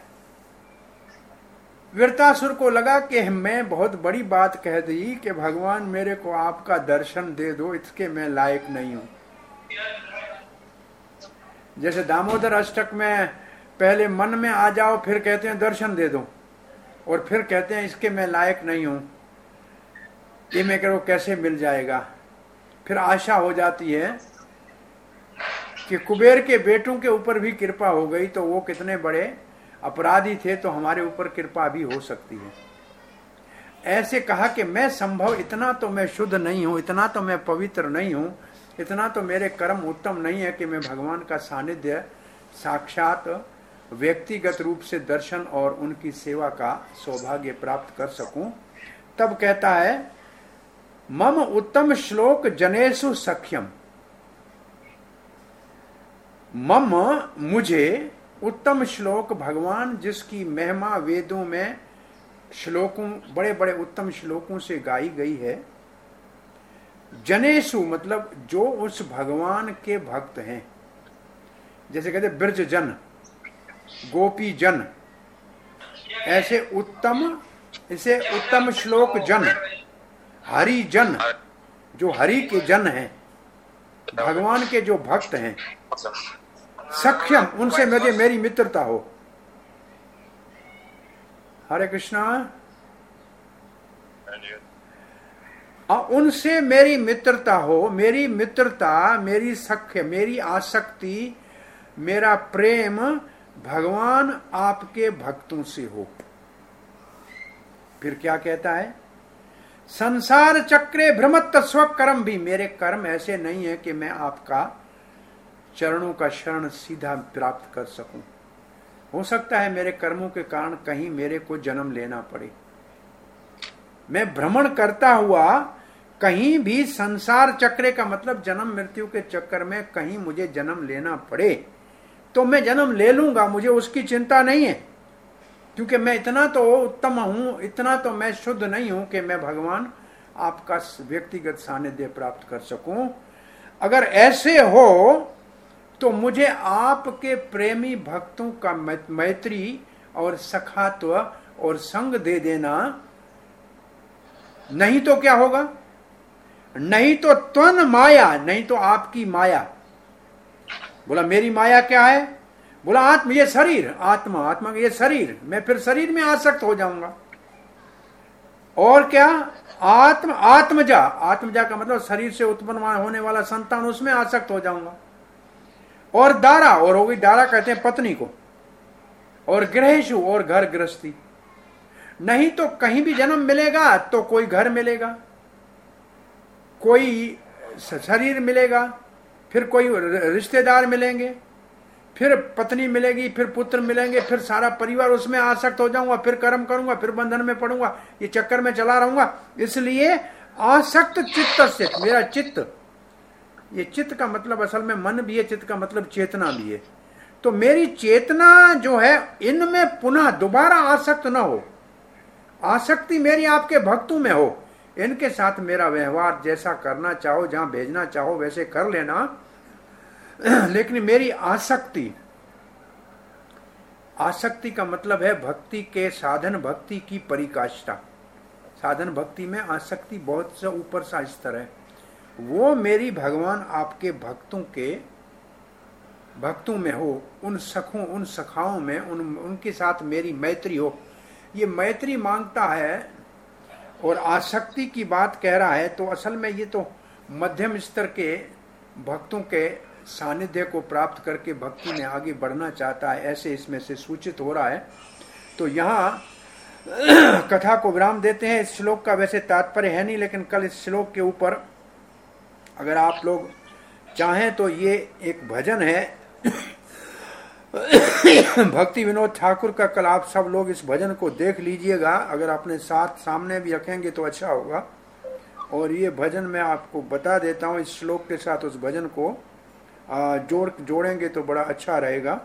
वृत्तासुर को लगा कि मैं बहुत बड़ी बात कह दी कि भगवान मेरे को आपका दर्शन दे दो, इसके मैं लायक नहीं हूं। जैसे दामोदर अष्टक में पहले मन में आ जाओ, फिर कहते हैं दर्शन दे दो, और फिर कहते हैं इसके मैं लायक नहीं हूं, ये मैं करो कैसे मिल जाएगा। फिर आशा हो जाती है कि कुबेर के बेटों के ऊपर भी कृपा हो गई तो वो कितने बड़े अपराधी थे, तो हमारे ऊपर कृपा भी हो सकती है। ऐसे कहा कि मैं संभव, इतना तो मैं शुद्ध नहीं हूं, इतना तो मैं पवित्र नहीं हूं, इतना तो मेरे कर्म उत्तम नहीं है कि मैं भगवान का सानिध्य साक्षात व्यक्तिगत रूप से दर्शन और उनकी सेवा का सौभाग्य प्राप्त कर सकूं। तब कहता है मम उत्तम श्लोक जनेषु सख्यम। मम मुझे उत्तम श्लोक, भगवान जिसकी महिमा वेदों में श्लोकों, बड़े बड़े उत्तम श्लोकों से गाई गई है। जनेषु मतलब जो उस भगवान के भक्त हैं, जैसे कहते ब्रज जन, गोपी जन, ऐसे उत्तम, इसे उत्तम श्लोक जन, हरि जन, जो हरि के जन हैं, भगवान के जो भक्त हैं, सख्यम, उनसे मुझे मेरी मित्रता हो। हरे कृष्णा। और उनसे मेरी मित्रता हो। मेरी मित्रता, मेरी सख्य, मेरी आसक्ति, मेरा प्रेम भगवान आपके भक्तों से हो। फिर क्या कहता है? संसार चक्रे भ्रमत स्वकर्म भी, मेरे कर्म ऐसे नहीं है कि मैं आपका चरणों का शरण सीधा प्राप्त कर सकूं। हो सकता है मेरे कर्मों के कारण कहीं मेरे को जन्म लेना पड़े। मैं भ्रमण करता हुआ कहीं भी संसार चक्रे का मतलब जन्म मृत्यु के चक्कर में कहीं मुझे जन्म लेना पड़े तो मैं जन्म ले लूंगा, मुझे उसकी चिंता नहीं है, क्योंकि मैं इतना तो उत्तम हूं, इतना तो मैं शुद्ध नहीं हूं कि मैं भगवान आपका व्यक्तिगत सानिध्य प्राप्त कर सकूं। अगर ऐसे हो तो मुझे आपके प्रेमी भक्तों का मैत्री और सखात्व और संग दे देना। नहीं तो क्या होगा? नहीं तो त्वन माया, नहीं तो आपकी माया। बोला मेरी माया क्या है? बोला आत्म, ये शरीर, आत्मा, आत्मा ये शरीर, मैं फिर शरीर में आसक्त हो जाऊंगा। और क्या? आत्म, आत्मजा, आत्मजा का मतलब शरीर से उत्पन्न होने वाला संतान, उसमें आसक्त हो जाऊंगा। और दारा, और होगी दारा कहते हैं पत्नी को। और गृहेशु, और घर गृहस्थी। नहीं तो कहीं भी जन्म मिलेगा तो कोई घर मिलेगा, कोई शरीर मिलेगा, फिर कोई रिश्तेदार मिलेंगे, फिर पत्नी मिलेगी, फिर पुत्र मिलेंगे, फिर सारा परिवार, उसमें आसक्त हो जाऊंगा, फिर कर्म करूंगा, फिर बंधन में पड़ूंगा, ये चक्कर में चला रहूंगा। इसलिए आसक्त चित्त से, मेरा चित्त, ये चित्त का मतलब असल में मन भी है, चित्त का मतलब चेतना भी है। तो मेरी चेतना जो है इनमें पुनः दोबारा आसक्त ना हो। आसक्ति मेरी आपके भक्तों में हो, इनके साथ मेरा व्यवहार जैसा करना चाहो, जहां भेजना चाहो वैसे कर लेना, लेकिन मेरी आसक्ति, आसक्ति का मतलब है भक्ति के साधन, भक्ति की परिकाष्ठा। साधन भक्ति में आसक्ति बहुत सा ऊपर सा स्तर है। वो मेरी भगवान आपके भक्तों के भक्तों में हो, उन सखों, उन सखाओं में, उन उनके साथ मेरी मैत्री हो। ये मैत्री मांगता है और आसक्ति की बात कह रहा है, तो असल में ये तो मध्यम स्तर के भक्तों के सानिध्य को प्राप्त करके भक्ति में आगे बढ़ना चाहता है, ऐसे इसमें से सूचित हो रहा है। तो यहाँ कथा को विराम देते हैं। इस श्लोक का वैसे तात्पर्य है नहीं, लेकिन कल इस श्लोक के ऊपर अगर आप लोग चाहें तो ये एक भजन है भक्ति विनोद ठाकुर का, कल आप सब लोग इस भजन को देख लीजिएगा। अगर अपने साथ सामने भी रखेंगे तो अच्छा होगा। और ये भजन मैं आपको बता देता हूँ, इस श्लोक के साथ उस भजन को जोड़ जोड़ेंगे तो बड़ा अच्छा रहेगा।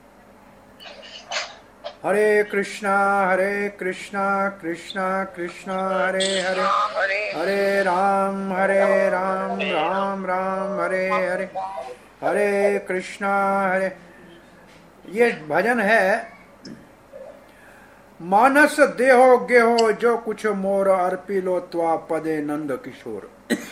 हरे कृष्णा हरे कृष्णा कृष्णा कृष्णा हरे हरे, हरे राम हरे राम राम राम हरे हरे, हरे कृष्णा हरे। ये भजन है, मानस देहो गेहो जो कुछ मोर अर्पिलो त्वा पदे नंद किशोर।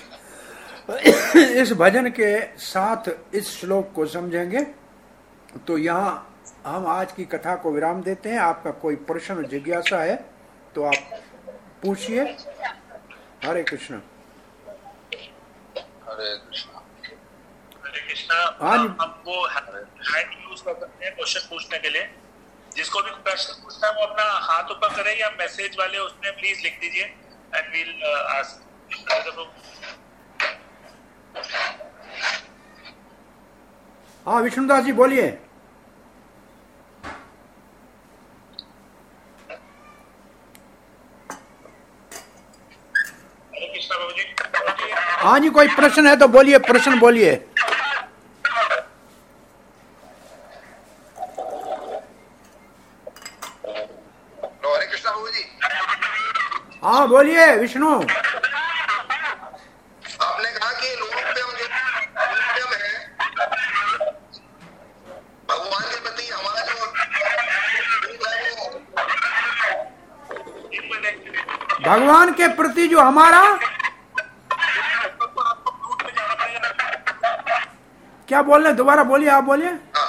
इस भजन के साथ इस श्लोक को समझेंगे। तो यहाँ हम आज की कथा को विराम देते हैं। आपका कोई प्रश्न जिज्ञासा है तो आप पूछिए। हरे कृष्ण। हरे कृष्णा। हरे कृष्णा। हम वो हैंड यूज कर सकते हैं क्वेश्चन पूछने के लिए। जिसको भी प्रश्न पूछना है वो अपना हाथ ऊपर करे या मैसेज वाले उसमें प्लीज लिख दीजिए एंड वील आस्क। हाँ विष्णुदास जी बोलिए। हरे कृष्णा बाबू जी। हाँ जी, कोई प्रश्न है तो बोलिए, प्रश्न बोलिए। हरे कृष्णा बाबू जी। हाँ बोलिए विष्णु। आपने कहा कि लोलुप्यम जो लोलुप्यम है भगवान के प्रति हमारा जो भगवान के प्रति जो हमारा क्या बोल रहे, दोबारा बोलिए, आप बोलिए।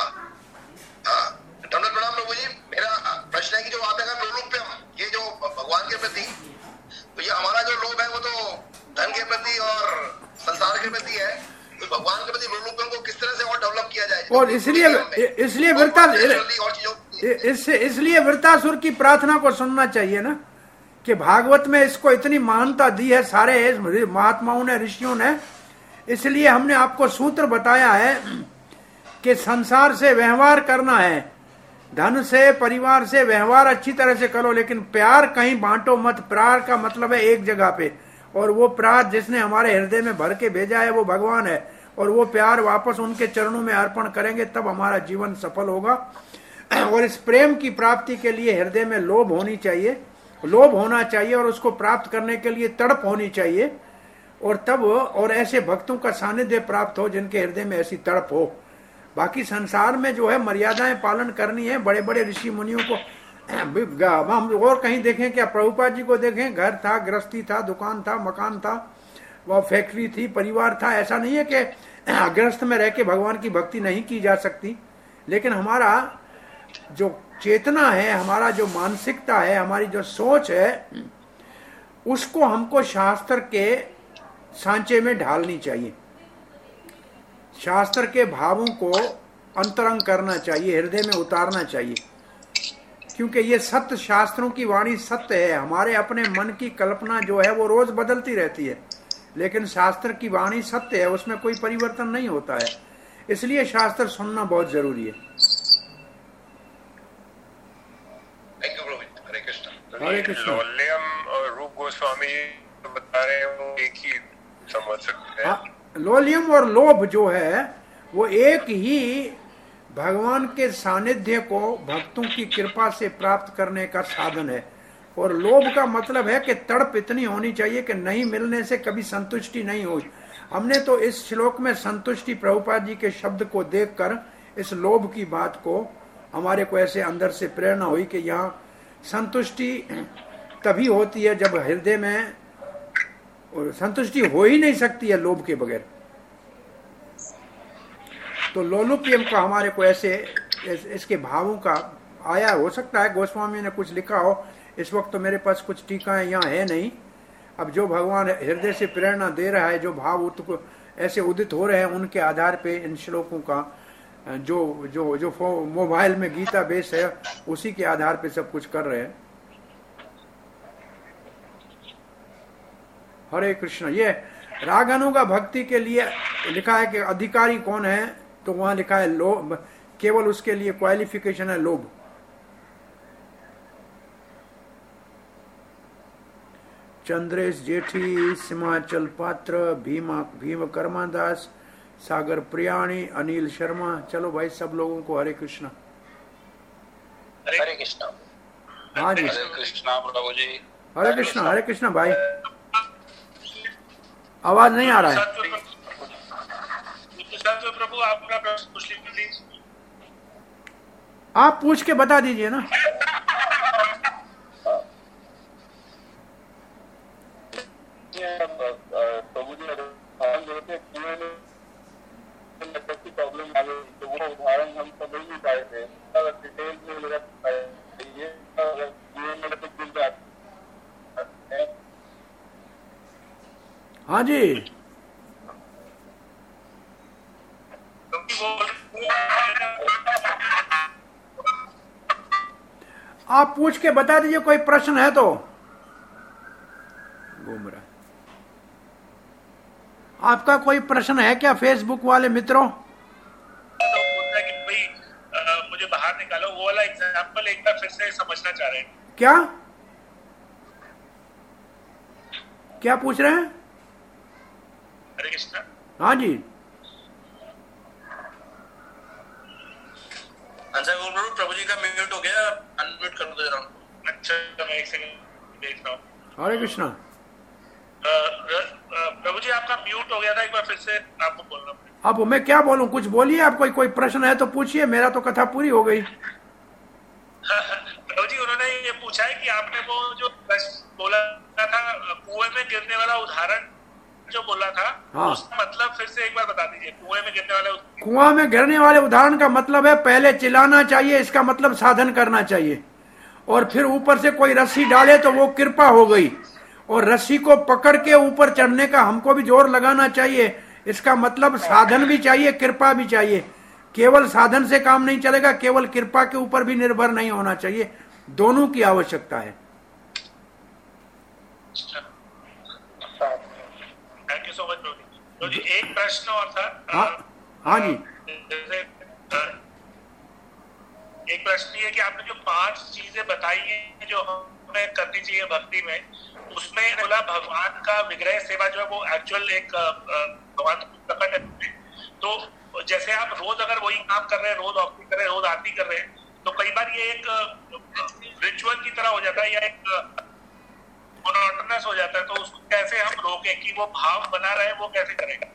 प्रणाम प्रभु जी। मेरा प्रश्न है कि जो आपने कहा लोलुप्यम, ये जो भगवान के प्रति, तो ये हमारा जो लोभ है वो तो धन के प्रति और संसार के प्रति है, तो भगवान के प्रति लोलुप्यम को किस तरह से और डेवलप किया जाए? और इसलिए इसलिए वृता इस इसलिए वृतासुर की प्रार्थना को सुनना चाहिए ना, कि भागवत में इसको इतनी महानता दी है सारे महात्माओं ने, ऋषियों ने। इसलिए हमने आपको सूत्र बताया है कि संसार से व्यवहार करना है, धन से, परिवार से व्यवहार अच्छी तरह से करो, लेकिन प्यार कहीं बांटो मत। प्यार का मतलब है एक जगह पे, और वो प्यार जिसने हमारे हृदय में भर के भेजा है वो भगवान है, और वो प्यार वापस उनके चरणों में अर्पण करेंगे तब हमारा जीवन सफल होगा। और इस प्रेम की प्राप्ति के लिए हृदय में लोभ होनी चाहिए, लोभ होना चाहिए, और उसको प्राप्त करने के लिए तड़प होनी चाहिए, और तब और ऐसे भक्तों का सानिध्य प्राप्त हो जिनके हृदय में ऐसी तड़प हो। बाकी संसार में जो है मर्यादाएं पालन करनी है। बड़े बड़े ऋषि मुनियों को हम और कहीं देखें क्या, प्रभुपाद जी को देखें, घर था, गृहस्थी था, दुकान था, मकान था, वह फैक्ट्री थी, परिवार था। ऐसा नहीं है कि गृहस्थ में रह के भगवान की भक्ति नहीं की जा सकती, लेकिन हमारा जो चेतना है, हमारा जो मानसिकता है, हमारी जो सोच है, उसको हमको शास्त्र के सांचे में ढालनी चाहिए। शास्त्र के भावों को अंतरंग करना चाहिए, हृदय में उतारना चाहिए, क्योंकि ये सत्य, शास्त्रों की वाणी सत्य है। हमारे अपने मन की कल्पना जो है वो रोज बदलती रहती है, लेकिन शास्त्र की वाणी सत्य है, उसमें कोई परिवर्तन नहीं होता है। इसलिए शास्त्र सुनना बहुत जरूरी है। हरे कृष्ण। हरे कृष्ण। लोल्यम और रूप गोस्वामी बता रहे हैं वो एक ही समझ सकते हैं। लोलियम और लोभ जो है वो एक ही भगवान के सानिध्य को भक्तों की कृपा से प्राप्त करने का साधन है। और लोभ का मतलब है कि तड़प इतनी होनी चाहिए कि नहीं मिलने से कभी संतुष्टि नहीं हो। हमने तो इस श्लोक में संतुष्टि, प्रभुपाद जी के शब्द को देखकर इस लोभ की बात को हमारे को ऐसे अंदर से प्रेरणा हुई कि यहाँ संतुष्टि तभी होती है जब हृदय में, और संतुष्टि हो ही नहीं सकती है लोभ के बगैर। तो लोलुप्यम का हमारे को ऐसे इसके भावों का आया, हो सकता है गोस्वामी ने कुछ लिखा हो। इस वक्त तो मेरे पास कुछ टीकाएं यहाँ है नहीं। अब जो भगवान हृदय से प्रेरणा दे रहा है, जो भाव उत ऐसे उदित हो रहे हैं, उनके आधार पे इन श्लोकों का जो जो जो मोबाइल में गीता बेस है उसी के आधार पे सब कुछ कर रहे हैं। हरे कृष्ण। ये रागानुगा भक्ति के लिए लिखा है कि अधिकारी कौन है, तो वहां लिखा है लोभ, केवल उसके लिए क्वालिफिकेशन है लोभ। चंद्रेश जेठी, सिमाचल पात्र, भीमा भीम कर्मादास, सागर प्रियाणी, अनिल शर्मा। चलो भाई, सब लोगों को हरे कृष्णा। हरे कृष्णा। हाँ जी, हरे कृष्णा प्रभु जी। हरे कृष्णा। हरे कृष्णा भाई, आवाज नहीं आ रहा है। प्रभु आपका प्रश्न पूछ लीजिए प्लीज। आप पूछ के बता दीजिए ना। प्रभु जी प्रॉब्लम आ गई तो वो उदाहरण हम सब नहीं पाए थे, डिटेल में मेरा ये हाँ जी, आप पूछ के बता दीजिए, कोई प्रश्न है तो। घूम रहा, आपका कोई प्रश्न है क्या फेसबुक वाले मित्रों? तो बोलता है कि भाई आ, मुझे बाहर निकालो, वो वाला एग्जांपल एक बार फिर से समझना चाह रहे हैं। क्या क्या पूछ रहे हैं? कृष्णा। हाँ जी। प्रभु जी का म्यूट हो गया, अनम्यूट कर दो जरा। अच्छा मैं एक सेकंड देख रहा हूँ। हरे कृष्णा। प्रभु जी आपका म्यूट हो गया था, एक बार फिर से आपको बोलना पड़ेगा। अब मैं क्या बोलूं, कुछ बोलिए आप। कोई कोई प्रश्न है तो पूछिए, मेरा तो कथा पूरी हो गई। प्रभु जी उन्होंने ये पूछा है कि आपने वो जो बोला था कुएं में गिरने वाला उदाहरण जो बोला था, हाँ। उसका मतलब फिर से एक बार बता दीजिए। कुएं में गिरने वाले कुआं में गिरने वाले उदाहरण का मतलब है पहले चिल्लाना चाहिए, इसका मतलब साधन करना चाहिए, और फिर ऊपर से कोई रस्सी डाले तो वो कृपा हो गई, और रस्सी को पकड़ के ऊपर चढ़ने का हमको भी जोर लगाना चाहिए, इसका मतलब साधन भी चाहिए, कृपा भी चाहिए। केवल साधन से काम नहीं चलेगा, केवल कृपा के ऊपर भी निर्भर नहीं होना चाहिए, दोनों की आवश्यकता है। थैंक यू सो मच प्रभु जी। एक प्रश्न और था। हाँ हाँ जी। एक प्रश्न ये कि आपने जो पांच चीजें बताई हैं जो हमें करनी चाहिए भक्ति में, उसमें बोला भगवान का विग्रह सेवा जो है वो एक्चुअल एक भगवान प्रकट है। तो जैसे आप रोज अगर वही काम कर रहे हैं, रोज ऑफरिंग कर रहे हैं, रोज आरती कर रहे हैं, तो कई बार ये एक रिचुअल की तरह हो जाता है या एक मोनोटोनस हो जाता है, तो उसको कैसे हम रोकें कि वो भाव बना रहे, वो कैसे करेंगे?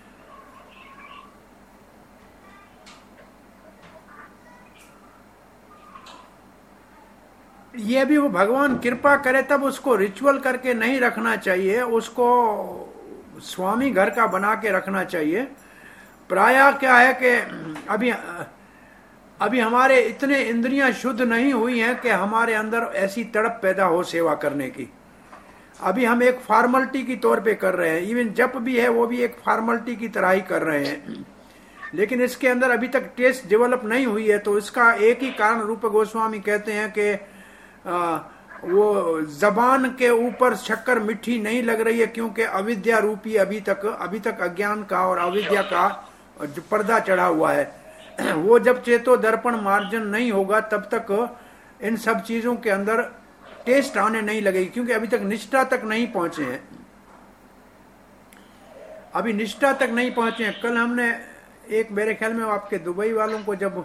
ये भी वो भगवान कृपा करे तब उसको रिचुअल करके नहीं रखना चाहिए, उसको स्वामी घर का बना के रखना चाहिए। प्रायः क्या है कि अभी अभी हमारे इतने इंद्रियां शुद्ध नहीं हुई हैं कि हमारे अंदर ऐसी तड़प पैदा हो सेवा करने की। अभी हम एक फॉर्मलिटी की तौर पे कर रहे हैं, इवन जप भी है वो भी एक फॉर्मलिटी की तरह ही कर रहे हैं, लेकिन इसके अंदर अभी तक टेस्ट डेवलप नहीं हुई है। तो इसका एक ही कारण रूप गोस्वामी कहते हैं कि वो जबान के ऊपर शक्कर मीठी नहीं लग रही है, क्योंकि अविद्या रूपी अभी तक अभी तक अज्ञान का और अविद्या का जो पर्दा चढ़ा हुआ है, वो जब चेतो दर्पण मार्जन नहीं होगा तब तक इन सब चीजों के अंदर टेस्ट आने नहीं लगेगी, क्योंकि अभी तक निष्ठा तक नहीं पहुंचे हैं। अभी निष्ठा तक नहीं पहुंचे हैं। कल हमने एक, मेरे ख्याल में आपके दुबई वालों को जब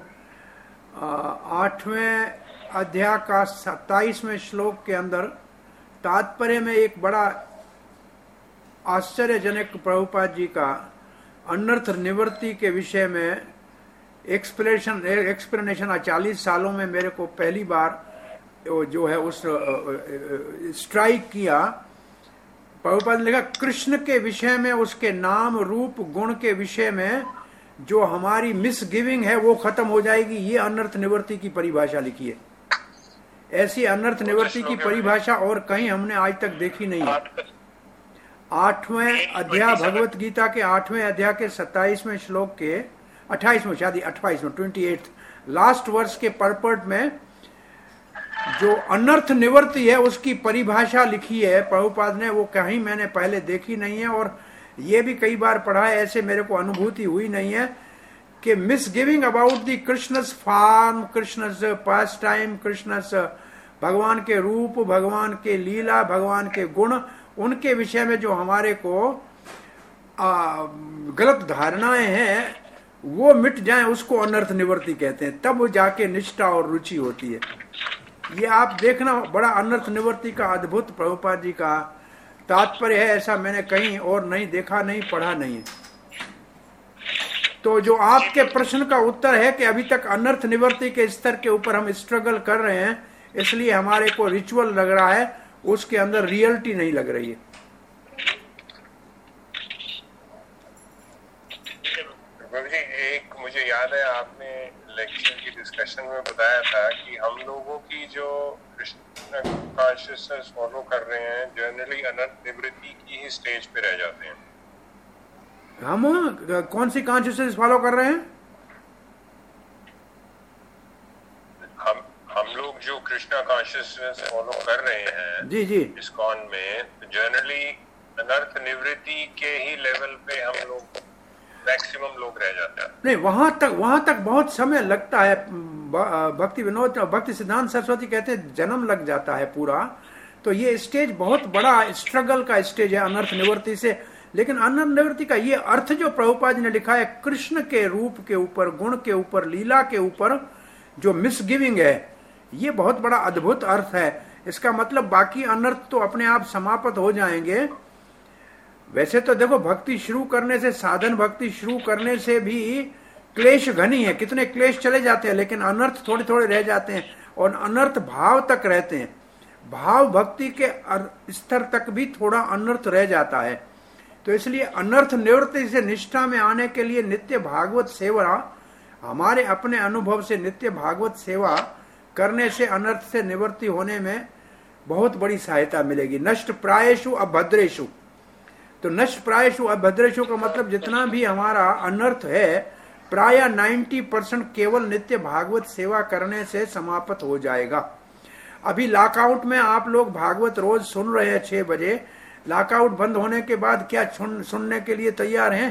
आठवें अध्याय का सत्ताईसवें श्लोक के अंदर तात्पर्य में एक बड़ा आश्चर्यजनक प्रभुपाद जी का अनर्थ निवृत्ति के विषय में एक्सप्लेनेशन एक्सप्लेनेशन चालीस सालों में मेरे को पहली बार जो है उस स्ट्राइक किया। प्रभुपाद ने लिखा कृष्ण के विषय में, उसके नाम रूप गुण के विषय में जो हमारी मिस गिविंग है वो खत्म हो जाएगी। ये अनर्थ निवृत्ति की परिभाषा लिखी है। ऐसी अनर्थ निवृत्ति की परिभाषा और कहीं हमने आज तक देखी नहीं है। आठवें अध्याय भगवत गीता के आठवें अध्याय के सत्ताईसवें श्लोक के अट्ठाईसवें शादी अट्ठाईसवें ट्वेंटी एट लास्ट वर्ष के परपर्ट में जो अनर्थ निवृत्ति है उसकी परिभाषा लिखी है प्रभुपाद ने, वो कहीं मैंने पहले देखी नहीं है, और ये भी कई बार पढ़ा है, ऐसे मेरे को अनुभूति हुई नहीं है कि miss giving about the Krishna's form, Krishna's pastime, Krishna's भगवान के रूप, भगवान के लीला, भगवान के गुण, उनके विषय में जो हमारे को आ, गलत धारणाएं हैं वो मिट जाएं, उसको अनर्थ निवृत्ति कहते हैं। तब वो जाके निष्ठा और रुचि होती है। ये आप देखना, बड़ा अनर्थ निवृत्ति का अद्भुत प्रभुपाद जी का तात्पर्य है, ऐसा मैंने कहीं और नहीं देखा, नहीं पढ़ा नहीं है। तो जो आपके प्रश्न का उत्तर है कि अभी तक अनर्थ निवृत्ति के स्तर के ऊपर हम स्ट्रगल कर रहे हैं, इसलिए हमारे को रिचुअल लग रहा है, उसके अंदर रियलिटी नहीं लग रही है। जी एक मुझे याद है आपने लेक्चर की डिस्कशन में बताया था कि हम लोगों की जो कृष्ण कॉन्शियसनेस फॉलो कर रहे हैं जनरली अनर्थ निवृत्ति की ही स्टेज पे रह जाते हैं। हम कौन सी कॉन्शियसनेस फॉलो कर रहे हैं? हम हम लोग जो कृष्णा कॉन्शियसनेस फॉलो कर रहे हैं जी जी इस्कॉन में, जनरली अनर्थ निवृत्ति के ही लेवल पे हम लोग मैक्सिमम लोग रह जाते हैं। नहीं, वहां तक वहां तक बहुत समय लगता है। भक्ति विनोद भक्ति सिद्धांत सरस्वती कहते हैं जन्म लग जाता है पूरा। तो ये स्टेज बहुत बड़ा स्ट्रगल का स्टेज है अनर्थ निवृत्ति से। लेकिन अनर्थ निवृत्ति का ये अर्थ जो प्रभुपाद ने लिखा है, कृष्ण के रूप के ऊपर, गुण के ऊपर, लीला के ऊपर जो मिसगिविंग है, ये बहुत बड़ा अद्भुत अर्थ है। इसका मतलब बाकी अनर्थ तो अपने आप समाप्त हो जाएंगे। वैसे तो देखो, भक्ति शुरू करने से, साधन भक्ति शुरू करने से भी क्लेश घनी है, कितने क्लेश चले जाते हैं, लेकिन अनर्थ थोड़े थोड़े रह जाते हैं और अनर्थ भाव तक रहते हैं। भाव भक्ति के स्तर तक भी थोड़ा अनर्थ रह जाता है। तो इसलिए अनर्थ निवृत्ति से निष्ठा में आने के लिए नित्य भागवत सेवा, हमारे अपने अनुभव से नित्य भागवत सेवा करने से अनर्थ से निवृत्ति होने में बहुत बड़ी सहायता मिलेगी। नष्ट प्रायेषु अभद्रेषु, तो नष्ट प्रायेषु अभद्रेषु का मतलब जितना भी हमारा अनर्थ है, प्राय नब्बे परसेंट केवल नित्य भागवत सेवा करने से समाप्त हो जाएगा। अभी लॉकआउट में आप लोग भागवत रोज सुन रहे हैं छह बजे, लॉकआउट बंद होने के बाद क्या सुन, सुनने के लिए तैयार हैं?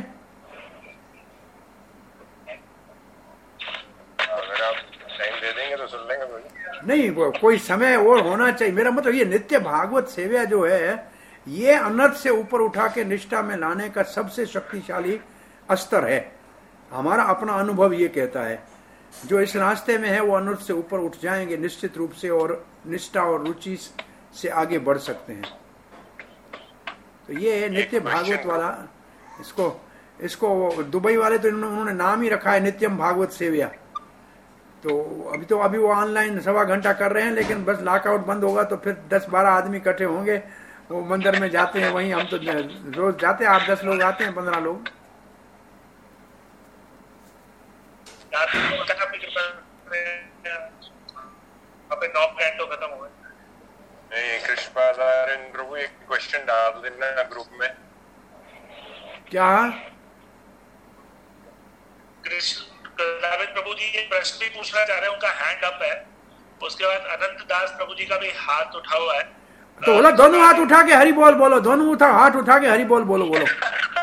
अगर आप टाइम दे देंगे तो सुन लेंगे। नहीं, वो कोई समय और होना चाहिए। मेरा मतलब ये नित्य भागवत सेवा जो है, ये अनर्थ से ऊपर उठा के निष्ठा में लाने का सबसे शक्तिशाली अस्त्र है। हमारा अपना अनुभव ये कहता है, जो इस रास्ते में है वो अनर्थ से ऊपर उठ जाएंगे निश्चित रूप से, और निष्ठा और रुचि से आगे बढ़ सकते हैं। तो ये नित्य भागवत वाला, इसको इसको दुबई वाले तो उन्होंने नाम ही रखा है नित्यम भागवत सेवा। तो अभी तो अभी वो ऑनलाइन सवा घंटा कर रहे हैं, लेकिन बस लॉकआउट बंद होगा तो फिर दस बारह आदमी इकट्ठे होंगे, वो मंदिर में जाते हैं, वहीं हम तो रोज जाते हैं, आठ दस लोग आते हैं, पंद्रह लोग। प्रभु एक क्वेश्चन डाल देना ग्रुप में। क्या कृष्ण प्रभु जी ये प्रश्न भी पूछना चाह रहे हैं, उनका हैंड अप है। उसके बाद अनंत दास प्रभु जी का भी हाथ उठा हुआ है। तो बोला दोनों हाथ उठा के हरि बोल बोलो, दोनों उठा हाथ उठा के हरि बोल बोलो बोलो।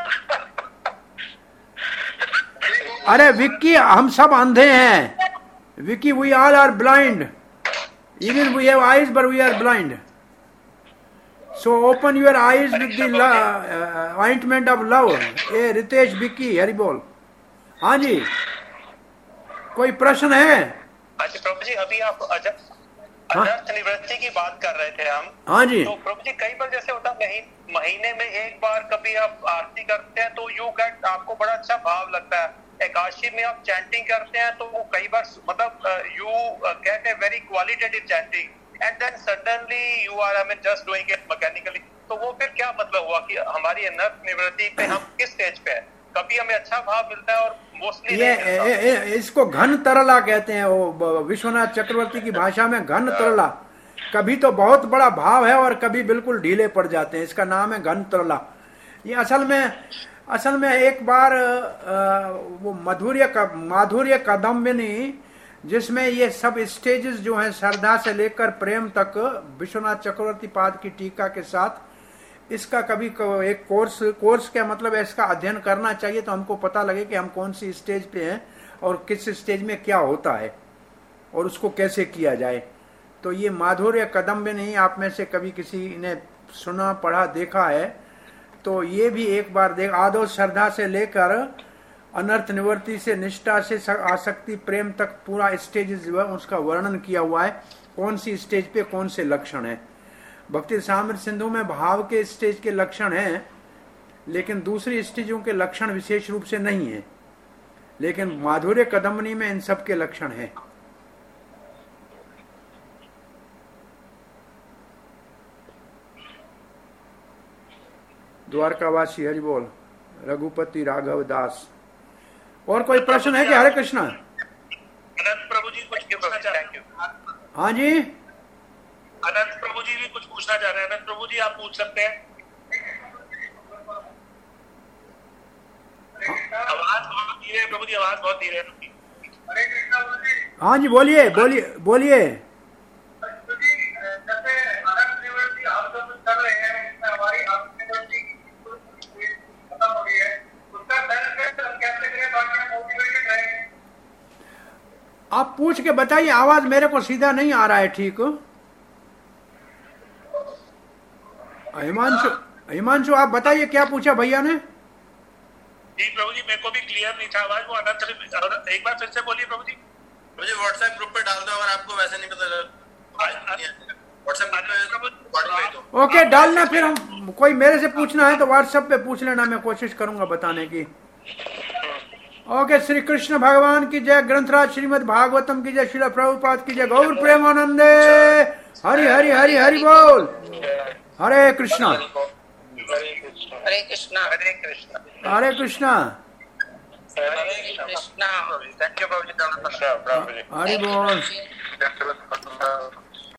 अरे विक्की, हम सब अंधे हैं Vicky, we all are blind, even we have eyes but we are blind. So open your eyes with the ointment of love. ए रितेश, विक्की, हरि बोल। हाँ जी, कोई प्रश्न है? अच्छा प्रभु जी, अभी आप अनर्थ निवृत्ति की बात कर रहे थे हम। हाँ जी। तो प्रभु जी कई बार जैसे होता है, महीने में एक बार कभी आप आरती करते हैं तो यू गेट, आपको बड़ा अच्छा भाव लगता है। एकादशी में आप चैंटिंग करते हैं तो वो कई बार मतलब you get a very qualitative chanting and then suddenly you are I mean just doing it mechanically. तो वो फिर क्या मतलब हुआ कि हमारी अनर्थ निवृत्ति पे हम किस स्टेज पे है? कभी हमें अच्छा भाव मिलता है और मोस्टली ये ए, ए, ए, इसको घन तरला कहते हैं, वो विश्वनाथ चक्रवर्ती की भाषा में घन तरला। कभी तो बहुत बड़ा भाव है और कभी बिल्कुल ढीले पड़ जाते हैं, इसका नाम है घन तरला। ये असल में असल में एक बार वो मधुर्य का माधुर्य कादम्बिनी, जिसमें ये सब स्टेजेस जो हैं श्रद्धा से लेकर प्रेम तक, विश्वनाथ चक्रवर्ती पाद की टीका के साथ, इसका कभी एक कोर्स कोर्स क्या मतलब है, इसका अध्ययन करना चाहिए तो हमको पता लगे कि हम कौन सी स्टेज पे हैं और किस स्टेज में क्या होता है और उसको कैसे किया जाए। तो ये माधुर्य कादम्बिनी आप में से कभी किसी ने सुना, पढ़ा, देखा है तो ये भी एक बार देख। आदो श्रद्धा से लेकर अनर्थ निवृत्ति से निष्ठा से आसक्ति प्रेम तक पूरा स्टेजेस जो है उसका वर्णन किया हुआ है, कौन सी स्टेज पे कौन से लक्षण है। भक्ति रसामृत सिंधु में भाव के स्टेज के लक्षण हैं, लेकिन दूसरी स्टेजों के लक्षण विशेष रूप से नहीं है, लेकिन माधुर्य कादम्बिनी में इन सब के लक्षण हैं। द्वारकावासी हरि बोल। रघुपति राघव दास। और कोई प्रश्न है कि? हरे कृष्णा। अनंत प्रभु जी कुछ पूछना चाह रहे हैं? हाँ जी, अनंत प्रभु जी भी कुछ पूछना चाह रहे हैं। अनंत प्रभु जी आप पूछ सकते हैं। आवाज बहुत धीरे है प्रभु जी, आवाज बहुत धीरे है। हाँ जी, बोलिए बोलिए बोलिए। आप पूछ के बताइए, आवाज मेरे को सीधा नहीं आ रहा है। ठीक, हिमांशु हिमांशु आप बताइए क्या पूछा भैया ने? जी प्रभु जी, मेरे को भी क्लियर नहीं था आवाज, वो अनंत, एक बार फिर से बोलिए प्रभु जी। प्रभु जी व्हाट्सएप ग्रुप पे डाल दो अगर आपको वैसे नहीं पता व्हाट्सएप ग्रुप पे। ओके डालना, फिर हम कोई मेरे से पूछना है तो व्हाट्सएप पे पूछ लेना, मैं कोशिश करूंगा बताने की। ओके, श्री कृष्ण भगवान की जय, ग्रंथराज श्रीमद् भागवतम की जय, श्रील प्रभुपाद की जय, गौर प्रेमानंदे, हरि हरि हरि हरि बोल। हरे कृष्णा हरे कृष्णा हरे कृष्णा हरे कृष्णा हरे कृष्णा। थैंक यू प्रभु जी, हरि बोल। प्रभु जी।